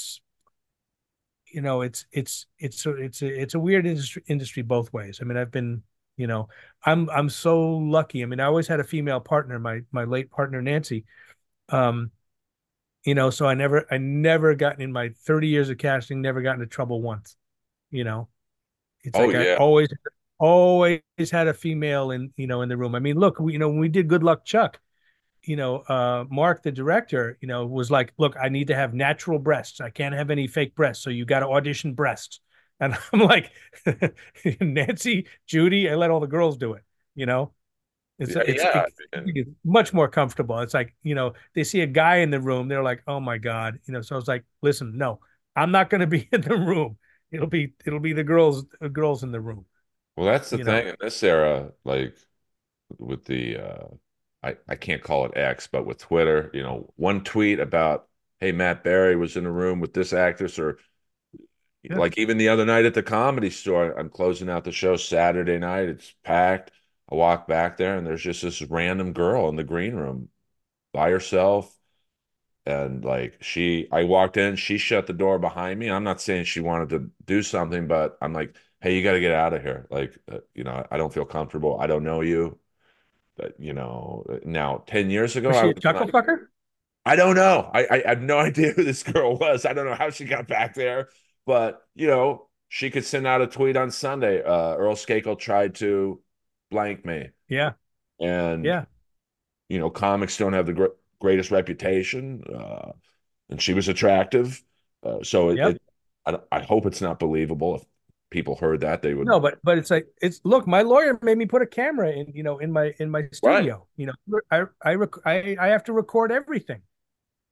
it's a weird industry both ways. I mean, I've been, you know, I'm so lucky. I mean, I always had a female partner, my late partner Nancy. Um, so I never gotten in my 30 years of casting, never got into trouble once. You know, it's Oh like I yeah. always had a female in the room. I mean, look, when we did Good Luck Chuck, Mark, the director, was like, look, I need to have natural breasts. I can't have any fake breasts. So you got to audition breasts. And I'm like, Nancy, Judy, I let all the girls do it. You know, it's Yeah, it's yeah. And it's much more comfortable. It's like, they see a guy in the room, they're like, oh my God. So I was like, listen, no, I'm not going to be in the room. It'll be the girls in the room, well, that's the you know. thing in this era, like with the I can't call it X, but with Twitter, one tweet about, hey, Matt Berry was in a room with this actress, or Yeah. like even the other night at the Comedy Store, I'm closing out the show Saturday night. It's packed. I walk back there and there's just this random girl in the green room by herself. And like I walked in, she shut the door behind me. I'm not saying she wanted to do something, but I'm like, hey, you got to get out of here. Like, I don't feel comfortable. I don't know you. But, now 10 years ago, Was I she a would have been chuckle like, fucker? I don't know. I have no idea who this girl was. I don't know how she got back there, but she could send out a tweet on Sunday. Earl Skakel tried to blank me, Yeah. and Yeah. comics don't have the greatest reputation, and she was attractive, so Yep. I hope it's not believable. If people heard that, they would. No, but it's like, look, my lawyer made me put a camera in my Right. studio. I have to record everything.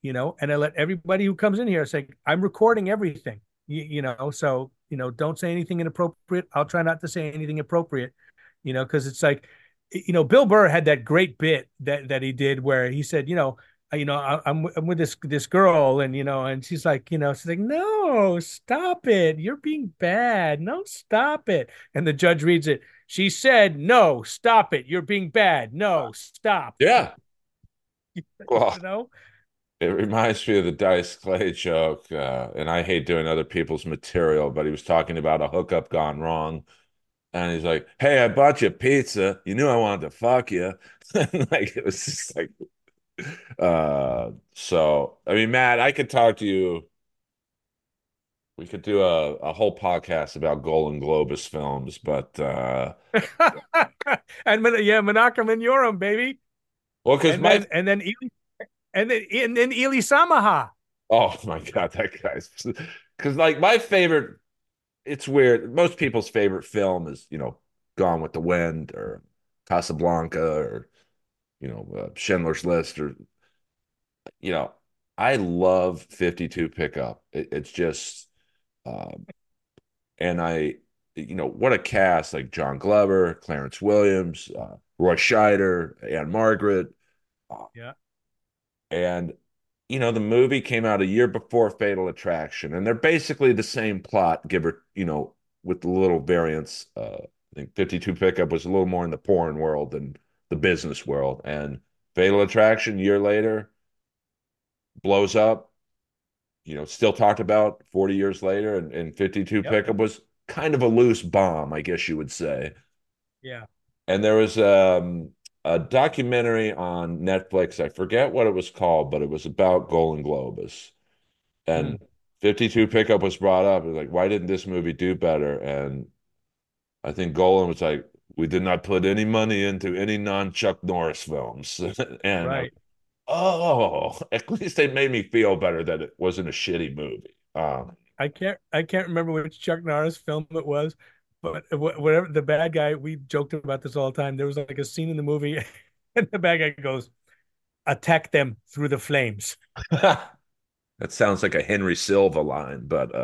and I let everybody who comes in here say, I'm recording everything, so, don't say anything inappropriate. I'll try not to say anything appropriate, because it's like, Bill Burr had that great bit that he did where he said, I'm with this girl, and and she's like, no, stop it, you're being bad, no, stop it. And the judge reads it. She said, no, stop it, you're being bad, no, stop. Yeah. Well, you know it reminds me of the Dice Clay joke, and I hate doing other people's material, but he was talking about a hookup gone wrong. And he's like, "Hey, I bought you pizza. You knew I wanted to fuck you." Like it was just like, so I mean, Matt, I could talk to you. We could do a whole podcast about Golden Globus films, but and yeah, Menachem and Yoram, baby. well, because and my then and then Eli, and then Eli Samaha. oh my God, that guy's because like my favorite, it's weird. Most people's favorite film is, Gone with the Wind or Casablanca or, Schindler's List or, you know, I love 52 Pickup. It's just, um, and what a cast like John Glover, Clarence Williams, Roy Scheider, Anne Margaret. Uh, Yeah. and, the movie came out a year before Fatal Attraction, and they're basically the same plot, with a little variance. I think 52 Pickup was a little more in the porn world than the business world. And Fatal Attraction, a year later, blows up, still talked about 40 years later. And 52 Yep. Pickup was kind of a loose bomb, I guess you would say. Yeah. And there was a documentary on Netflix. I forget what it was called, but it was about Golden Globus. And Mm. 52 Pickup was brought up. It was like, why didn't this movie do better? And I think Golan was like, we did not put any money into any non-Chuck Norris films. And Right. oh, at least they made me feel better that it wasn't a shitty movie. I can't remember which Chuck Norris film it was, but whatever, the bad guy, we joked about this all the time. There was like a scene in the movie, and the bad guy goes, "Attack them through the flames." That sounds like a Henry Silva line, but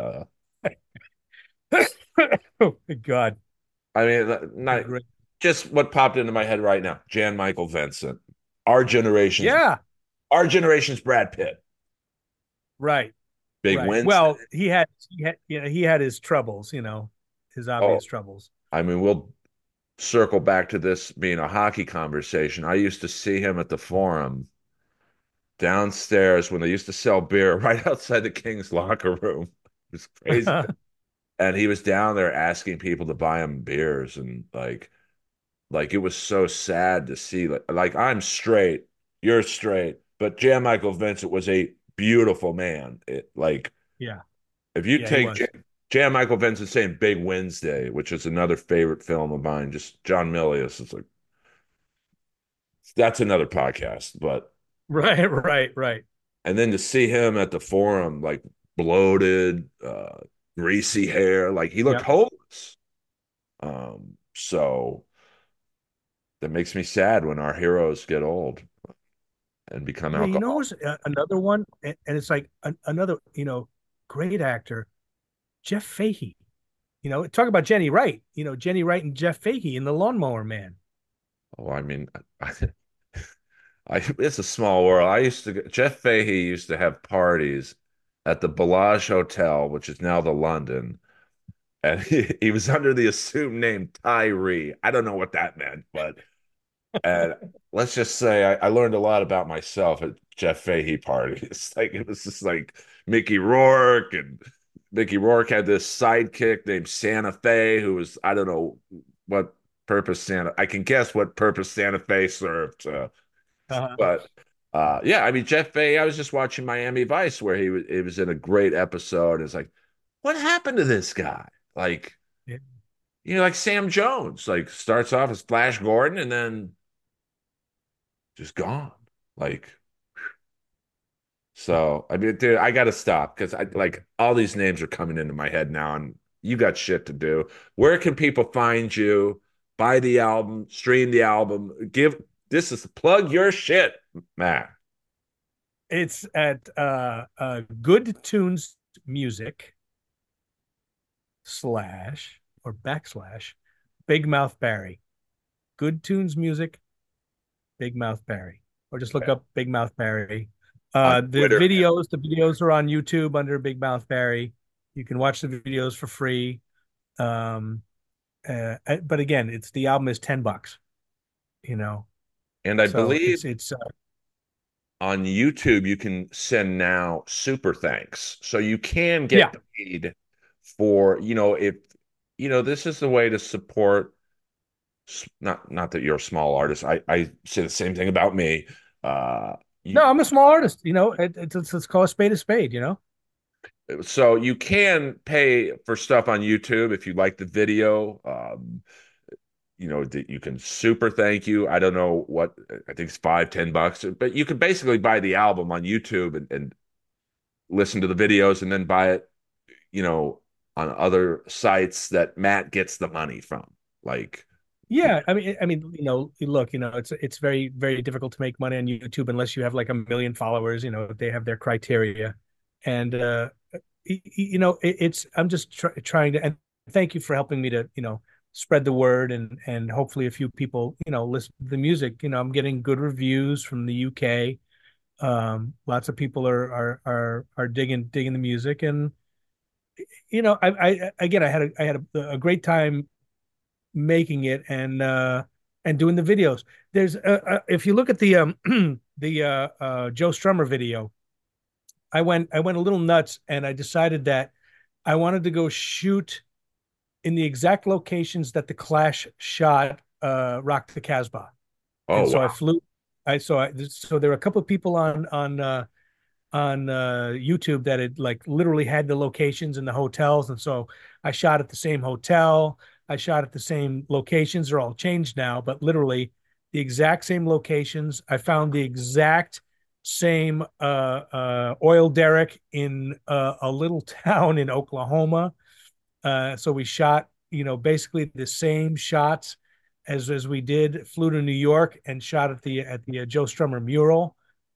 Oh my God, I mean, not great. just what popped into my head right now. Jan Michael Vincent, our generation's Yeah. our generation's Brad Pitt. Right. Big Right. wins. Well, he had his troubles, his Oh, obvious troubles. I mean, we'll circle back to this being a hockey conversation. I used to see him at the Forum downstairs when they used to sell beer right outside the Kings locker room. It was crazy. And he was down there asking people to buy him beers, and like it was so sad to see, like I'm straight, you're straight, but Jan Michael Vincent was a beautiful man. Like Yeah. if you Yeah, he take was. Jan Michael Vincent saying Big Wednesday, which is another favorite film of mine, just John Milius, it's like that's another podcast. But Right, right, right. and then to see him at the Forum, like bloated, greasy hair, like he looked Yep. homeless. So that makes me sad when our heroes get old and become Yeah, alcohol. who's another one, and it's like another, great actor, Jeff Fahey. Talk about Jenny Wright. Jenny Wright and Jeff Fahey in The Lawnmower Man. Oh, I mean, it's a small world. Jeff Fahey used to have parties at the Bellagio Hotel, which is now the London, and he was under the assumed name Tyree. I don't know what that meant, but and let's just say I learned a lot about myself at Jeff Fahey parties. Like it was just like Mickey Rourke, and Mickey Rourke had this sidekick named Santa Fe, who was I don't know what purpose Santa. I can guess what purpose Santa Fe served. Uh-huh. But yeah, I mean Jeff Fahey. I was just watching Miami Vice where he was in a great episode. It's like, what happened to this guy? Like Yeah. like Sam Jones, like starts off as Flash Gordon and then just gone. Like, so I mean, dude, I gotta stop because I like all these names are coming into my head now, and you got shit to do. Where can people find you? Buy the album, stream the album, give this is plug your shit, Matt. It's at Good Tunes Music slash or backslash Big Mouth Barry. Good Tunes Music, Big Mouth Barry, or just look Okay. up Big Mouth Barry. On Twitter. The videos are on YouTube under Big Mouth Barry. You can watch the videos for free. Um, but again, it's the album is $10, you know. And I So believe it's on YouTube, you can send now super thanks. So you can yeah. get paid for, if, this is the way to support, not that you're a small artist. I say the same thing about me. Uh, No, you, I'm a small artist. Let's call a spade a spade. so you can pay for stuff on YouTube if you like the video. You can super thank you. I don't know what, I think it's 5, $10, but you can basically buy the album on YouTube and listen to the videos and then buy it, you know, on other sites that Matt gets the money from. Like, Yeah, look, it's very, very difficult to make money on YouTube unless you have like a million followers. They have their criteria, and it's I'm just trying to. And thank you for helping me to spread the word, and hopefully a few people listen to the music. I'm getting good reviews from the UK. Lots of people are digging the music, and I again I had a great time making it and doing the videos. There's if you look at the the Joe Strummer video, I went a little nuts and I decided that I wanted to go shoot in the exact locations that the Clash shot Rock the Casbah. oh And so I wow. flew so there were a couple of people on YouTube that had like literally had the locations and the hotels. And so I shot at the same hotel. I shot at the same locations. They're all changed now, but literally the exact same locations. I found the exact same oil derrick in a little town in Oklahoma. So we shot, basically the same shots as we did. Flew to New York and shot at the Joe Strummer mural.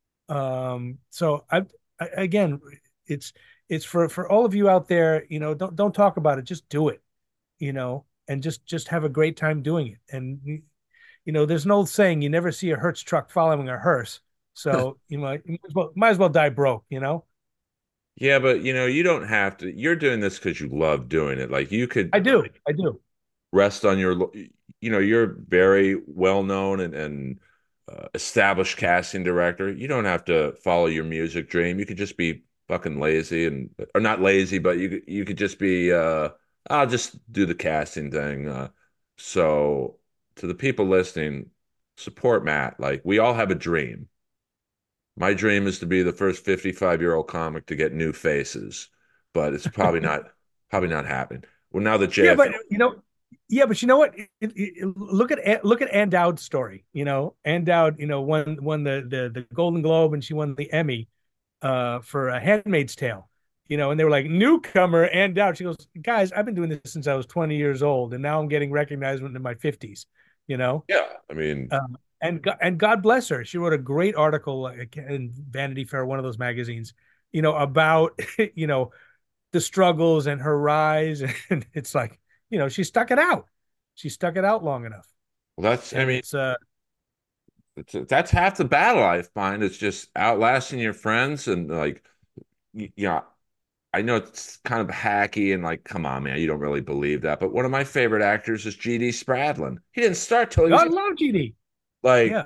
So again, it's it's for all of you out there, don't talk about it, just do it, and just have a great time doing it. And there's an old saying, you never see a Hertz truck following a hearse. So you might as well die broke. Yeah, but you don't have to. You're doing this because you love doing it. Like you could I do. rest on you're very well known and established casting director. You don't have to follow your music dream. You could just be fucking lazy or not lazy, but you could just be I'll just do the casting thing. So to the people listening, support Matt. Like we all have a dream. My dream is to be the first 55-year-old comic to get new faces, but it's probably not happening. Well, now that Yeah, but JFL. you know what? Look at Ann Dowd's story. Ann Dowd, won the Golden Globe and she won the Emmy for A Handmaid's Tale. And they were like newcomer Ann Dowd. She goes, guys, I've been doing this since I was 20 years old, and now I'm getting recognized in my 50s. You know, Yeah, I mean, and God bless her. She wrote a great article in Vanity Fair, one of those magazines, about the struggles and her rise, and it's like she stuck it out. She stuck it out long enough, I and mean, it's that's half the battle I find. It's just outlasting your friends and like, yeah, I know it's kind of hacky and like, come on, man, you don't really believe that. But one of my favorite actors is G.D. Spradlin. He didn't start till he was I love GD. like, Yeah,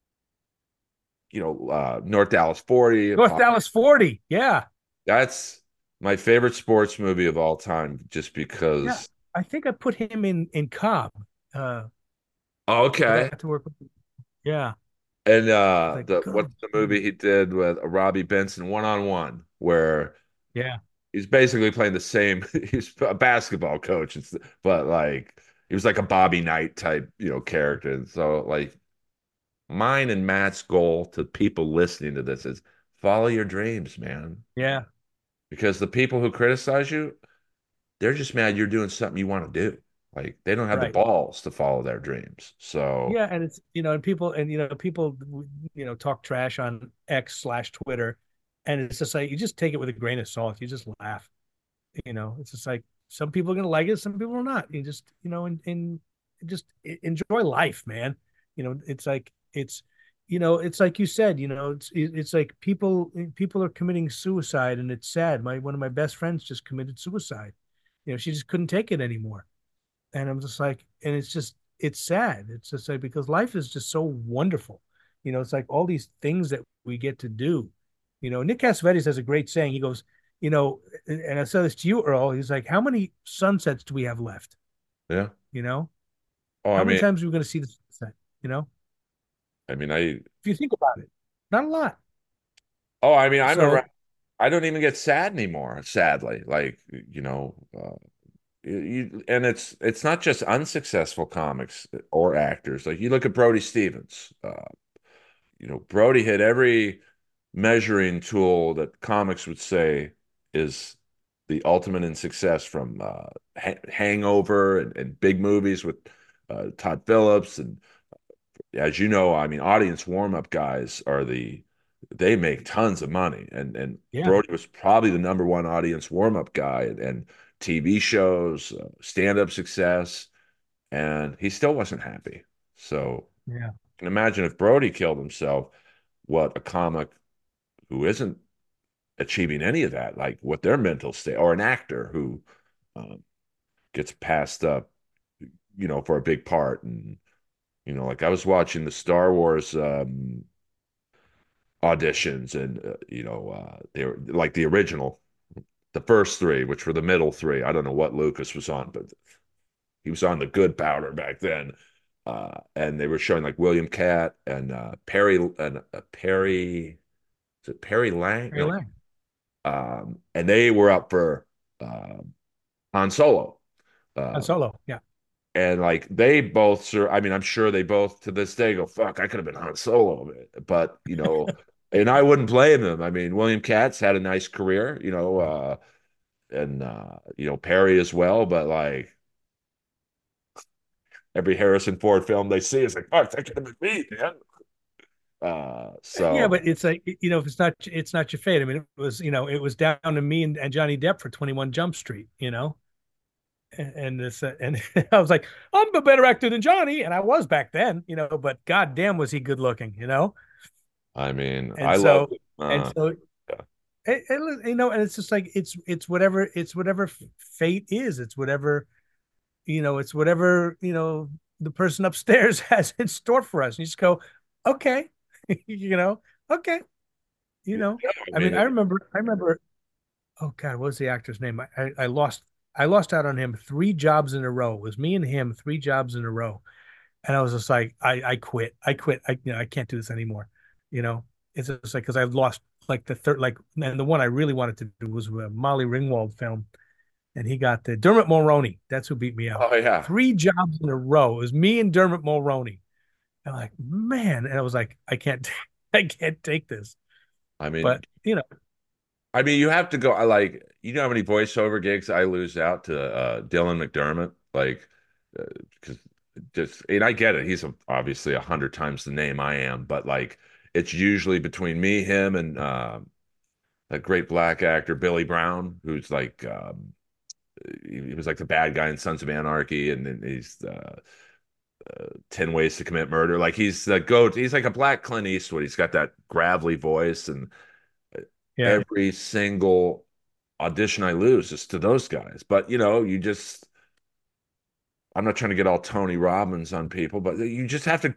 North Dallas 40. North Dallas 40. Yeah, That's my favorite sports movie of all time, just yeah. because. I think I put him in Cobb. Uh, I Okay. got to work with. Yeah, And like the good. what's the movie he did with Robbie Benson, One on One, where Yeah, he's basically playing the same. He's a basketball coach, but like he was like a Bobby Knight type, character. And so like mine and Matt's goal to people listening to this is follow your dreams, man. yeah. Because the people who criticize you, they're just mad you're doing something you want to do. Like they don't have the Right. balls to follow their dreams. So Yeah, and it's and people talk trash on X/Twitter, and it's just like you just take it with a grain of salt. You just laugh. It's just like some people are gonna like it, some people are not. You just and just enjoy life, man. It's like you said. It's like people are committing suicide, and it's sad. My One of my best friends just committed suicide. She just couldn't take it anymore, and I'm just like, and it's sad. It's just like because life is just so wonderful. It's like all these things that we get to do. Nick Cassavetes has a great saying. He goes, and I said this to you, Earl. He's like, how many sunsets do we have left? yeah. You know, Oh, how many times are we going to see the sunset? You know, I mean, I, if you think about it, not a lot. oh, I mean, I'm around. So I don't even get sad anymore, sadly. Like, and it's not just unsuccessful comics or actors. Like you look at Brody Stevens. Brody hit every measuring tool that comics would say is the ultimate in success, from Hangover and big movies with Todd Phillips. And as you know, I mean, audience warm-up guys they make tons of money. And yeah, Brody was probably the number one audience warm-up guy, and TV shows, stand-up success, and he still wasn't happy. So yeah, you can imagine if Brody killed himself, what a comic who isn't achieving any of that, like what their mental state, or an actor who um, gets passed up, for a big part. And, like I was watching the Star Wars auditions, and, they were like the original, the first three, which were the middle three. I don't know what Lucas was on, but he was on the good powder back then. And they were showing like William Catt and Perry, is it Perry Lang? Very No. Lang. And they were up for Han Solo. Han Uh, Solo, yeah. and like they both, I mean, I'm sure they both to this day go, fuck, I could have been Han Solo. But, and I wouldn't blame them. I mean, William Katz had a nice career, and, Perry as well. But like every Harrison Ford film they see is like, fuck, that could have been me, man. Yeah, So but it's like if it's not your fate. I mean, it was down to me and Johnny Depp for 21 Jump Street. And this and I was like, I'm a better actor than Johnny, and I was back then. But goddamn, was he good looking. I mean, And I love so it. and so Yeah. and it's just like it's whatever fate is. It's whatever the person upstairs has in store for us. And you just go, okay, you know, okay, you know. I I mean, mean, I remember. Oh God, what was the actor's name? I lost out on him 3 jobs in a row. It was me and him 3 jobs in a row, and I was just like, I quit. I quit. I can't do this anymore. You know, it's just like because I've lost like the third, like, and the one I really wanted to do was a Molly Ringwald film, and he got the Dermot Mulroney. That's who beat me out. oh yeah. 3 jobs in a row. It was me and Dermot Mulroney. And I'm like, man, and I was like, I can't, I can't take this. I mean, But you have to go. I like, how many voiceover gigs I lose out to Dylan McDermott, like, because and I get it. He's obviously 100 times the name I am, but like, it's usually between me, him, and that great black actor Billy Brown, who's like, he was like the bad guy in Sons of Anarchy, and then he's 10 Ways to Commit Murder. Like he's the goat. He's like a black Clint Eastwood. He's got that gravelly voice, and yeah, every single audition I lose is to those guys. But I'm not trying to get all Tony Robbins on people, but you just have to,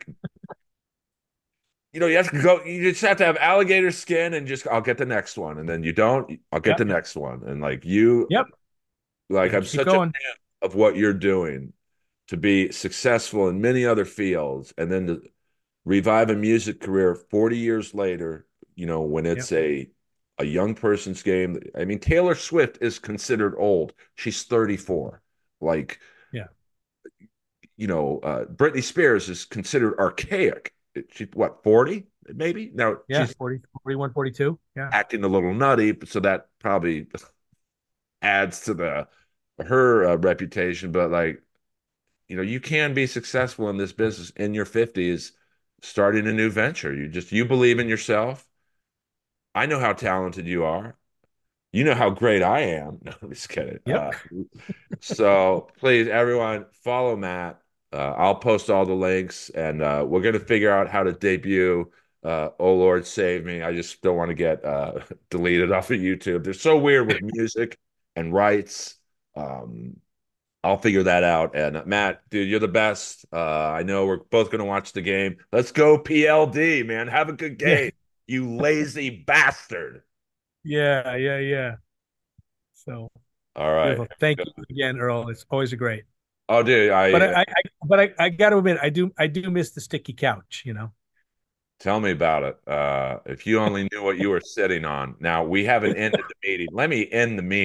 you have to go, you just have to have alligator skin and just, I'll get the next one. And then you don't, I'll get yep, the next one. And like yep. like You I'm just keep such a going. fan of what you're doing to be successful in many other fields, and then to revive a music career 40 years later, when Yep. it's a young person's game. I mean, Taylor Swift is considered old. She's 34. Like, Yeah. Britney Spears is considered archaic. She's what, 40 maybe? Now Yeah. she's 40, 41, 42. Yeah. acting a little nutty, so that probably adds to the her reputation. But like, you can be successful in this business in your 50s, starting a new venture. You believe in yourself. I know how talented you are. You know how great I am. No, I'm just kidding. Yep. So please, everyone, follow Matt. I'll post all the links, and we're going to figure out how to debut Oh Lord Save Me. I just don't want to get deleted off of YouTube. They're so weird with music and rights. Um, I'll figure that out. And Matt, dude, you're the best. I know we're both going to watch the game. Let's go PLD, man. Have a good Yeah. game, you lazy bastard. Yeah. Yeah. Yeah. So All right. beautiful. Thank you again, Earl. It's always a great. Oh, dude, But I got to admit, I do miss the sticky couch. tell me about it. If you only knew what you were sitting on. Now, we haven't ended the meeting. Let me end the meeting.